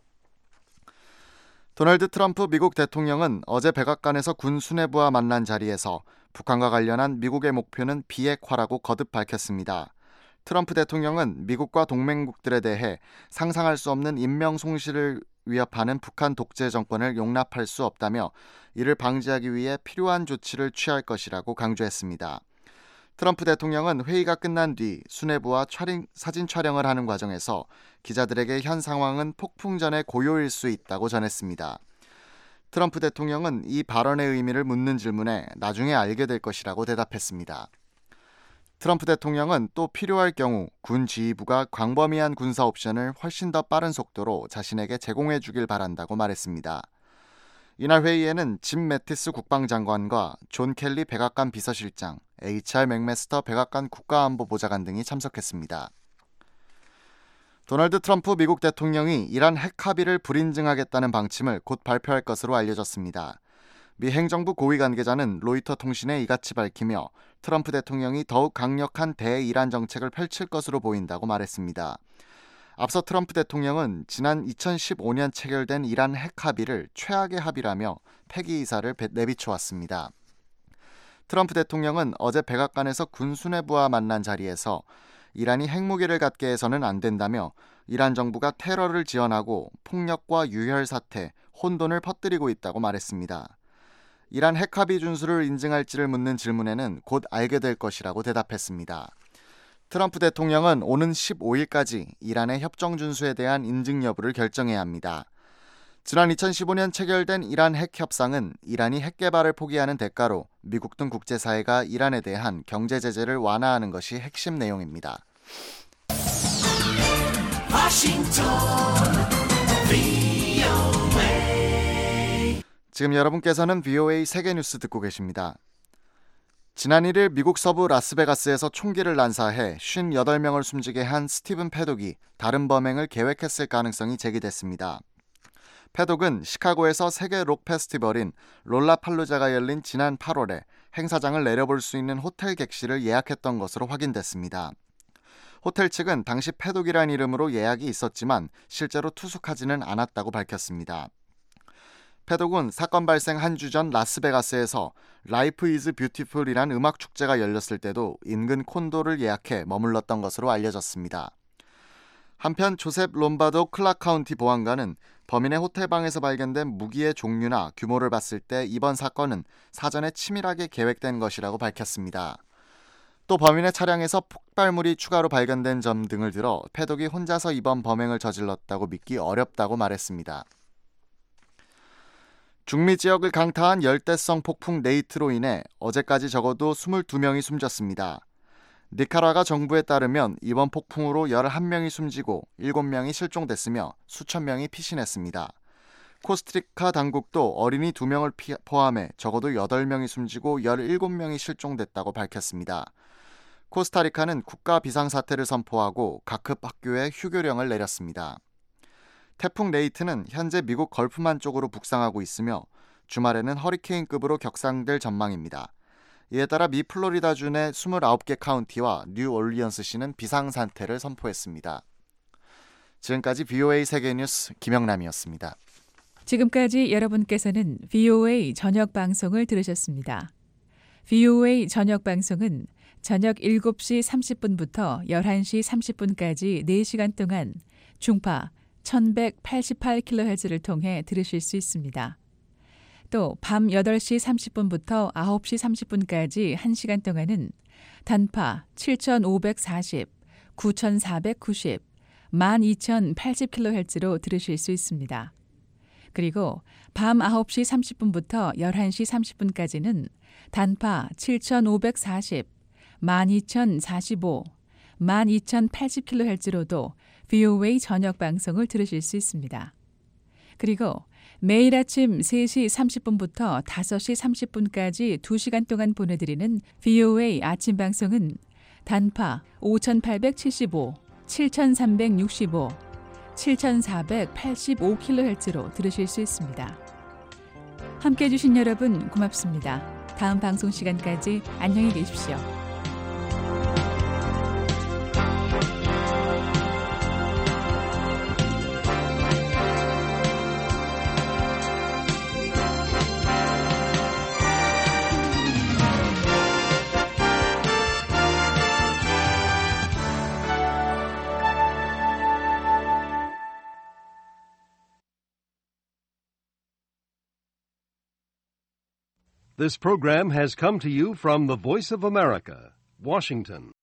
[SPEAKER 3] 도널드 트럼프 미국 대통령은 어제 백악관에서 군 수뇌부와 만난 자리에서 북한과 관련한 미국의 목표는 비핵화라고 거듭 밝혔습니다. 트럼프 대통령은 미국과 동맹국들에 대해 상상할 수 없는 인명 손실을 위협하는 북한 독재 정권을 용납할 수 없다며 이를 방지하기 위해 필요한 조치를 취할 것이라고 강조했습니다. 트럼프 대통령은 회의가 끝난 뒤 수뇌부와 사진 촬영을 하는 과정에서 기자들에게 현 상황은 폭풍전의 고요일 수 있다고 전했습니다. 트럼프 대통령은 이 발언의 의미를 묻는 질문에 나중에 알게 될 것이라고 대답했습니다. 트럼프 대통령은 또 필요할 경우 군 지휘부가 광범위한 군사 옵션을 훨씬 더 빠른 속도로 자신에게 제공해 주길 바란다고 말했습니다. 이날 회의에는 짐 매티스 국방장관과 존 켈리 백악관 비서실장, HR 맥메스터 백악관 국가안보보좌관 등이 참석했습니다. 도널드 트럼프 미국 대통령이 이란 핵 합의를 불인증하겠다는 방침을 곧 발표할 것으로 알려졌습니다. 미 행정부 고위 관계자는 로이터 통신에 이같이 밝히며 트럼프 대통령이 더욱 강력한 대이란 정책을 펼칠 것으로 보인다고 말했습니다. 앞서 트럼프 대통령은 지난 2015년 체결된 이란 핵 합의를 최악의 합의라며 폐기 이사를 내비쳐왔습니다. 트럼프 대통령은 어제 백악관에서 군 수뇌부와 만난 자리에서 이란이 핵무기를 갖게 해서는 안 된다며 이란 정부가 테러를 지원하고 폭력과 유혈 사태, 혼돈을 퍼뜨리고 있다고 말했습니다. 이란 핵 합의 준수를 인증할지를 묻는 질문에는 곧 알게 될 것이라고 대답했습니다. 트럼프 대통령은 오는 15일까지 이란의 협정 준수에 대한 인증 여부를 결정해야 합니다. 지난 2015년 체결된 이란 핵 협상은 이란이 핵 개발을 포기하는 대가로 미국 등 국제사회가 이란에 대한 경제 제재를 완화하는 것이 핵심 내용입니다. 지금 여러분께서는 VOA 세계뉴스 듣고 계십니다. 지난 1일 미국 서부 라스베가스에서 총기를 난사해 58명을 숨지게 한 스티븐 패독이 다른 범행을 계획했을 가능성이 제기됐습니다. 패독은 시카고에서 세계 록 페스티벌인 롤라팔루자가 열린 지난 8월에 행사장을 내려볼 수 있는 호텔 객실을 예약했던 것으로 확인됐습니다. 호텔 측은 당시 패독이란 이름으로 예약이 있었지만 실제로 투숙하지는 않았다고 밝혔습니다. 패독은 사건 발생 한 주 전 라스베가스에서 라이프 이즈 뷰티풀이란 음악 축제가 열렸을 때도 인근 콘도를 예약해 머물렀던 것으로 알려졌습니다. 한편 조셉 롬바도 클락 카운티 보안관은 범인의 호텔방에서 발견된 무기의 종류나 규모를 봤을 때 이번 사건은 사전에 치밀하게 계획된 것이라고 밝혔습니다. 또 범인의 차량에서 폭발물이 추가로 발견된 점 등을 들어 패독이 혼자서 이번 범행을 저질렀다고 믿기 어렵다고 말했습니다. 중미 지역을 강타한 열대성 폭풍 네이트로 인해 어제까지 적어도 22명이 숨졌습니다. 니카라과 정부에 따르면 이번 폭풍으로 11명이 숨지고 7명이 실종됐으며 수천 명이 피신했습니다. 코스타리카 당국도 어린이 2명을 포함해 적어도 8명이 숨지고 17명이 실종됐다고 밝혔습니다. 코스타리카는 국가 비상사태를 선포하고 각급 학교에 휴교령을 내렸습니다. 태풍 네이트는 현재 미국 걸프만 쪽으로 북상하고 있으며 주말에는 허리케인급으로 격상될 전망입니다. 이에 따라 미 플로리다주의 29개 카운티와 뉴 올리언스시는 비상사태를 선포했습니다. 지금까지 VOA 세계뉴스 김영남이었습니다.
[SPEAKER 1] 지금까지 여러분께서는 VOA 저녁 방송을 들으셨습니다. VOA 저녁 방송은 저녁 7시 30분부터 11시 30분까지 4시간 동안 중파 1188kHz를 통해 들으실 수 있습니다. 또 밤 8시 30분부터 9시 30분까지 1시간 동안은 단파 7540, 9490, 12080kHz로 들으실 수 있습니다. 그리고 밤 9시 30분부터 11시 30분까지는 단파 7540, 12045, 12080kHz로도 VOA 저녁 방송을 들으실 수 있습니다. 그리고 매일 아침 3시 30분부터 5시 30분까지 2시간 동안 보내드리는 VOA 아침 방송은 단파 5875, 7365, 7485kHz로 들으실 수 있습니다. 함께해 주신 여러분 고맙습니다. 다음 방송 시간까지 안녕히 계십시오.
[SPEAKER 6] This program has come to you from the Voice of America,
[SPEAKER 2] Washington.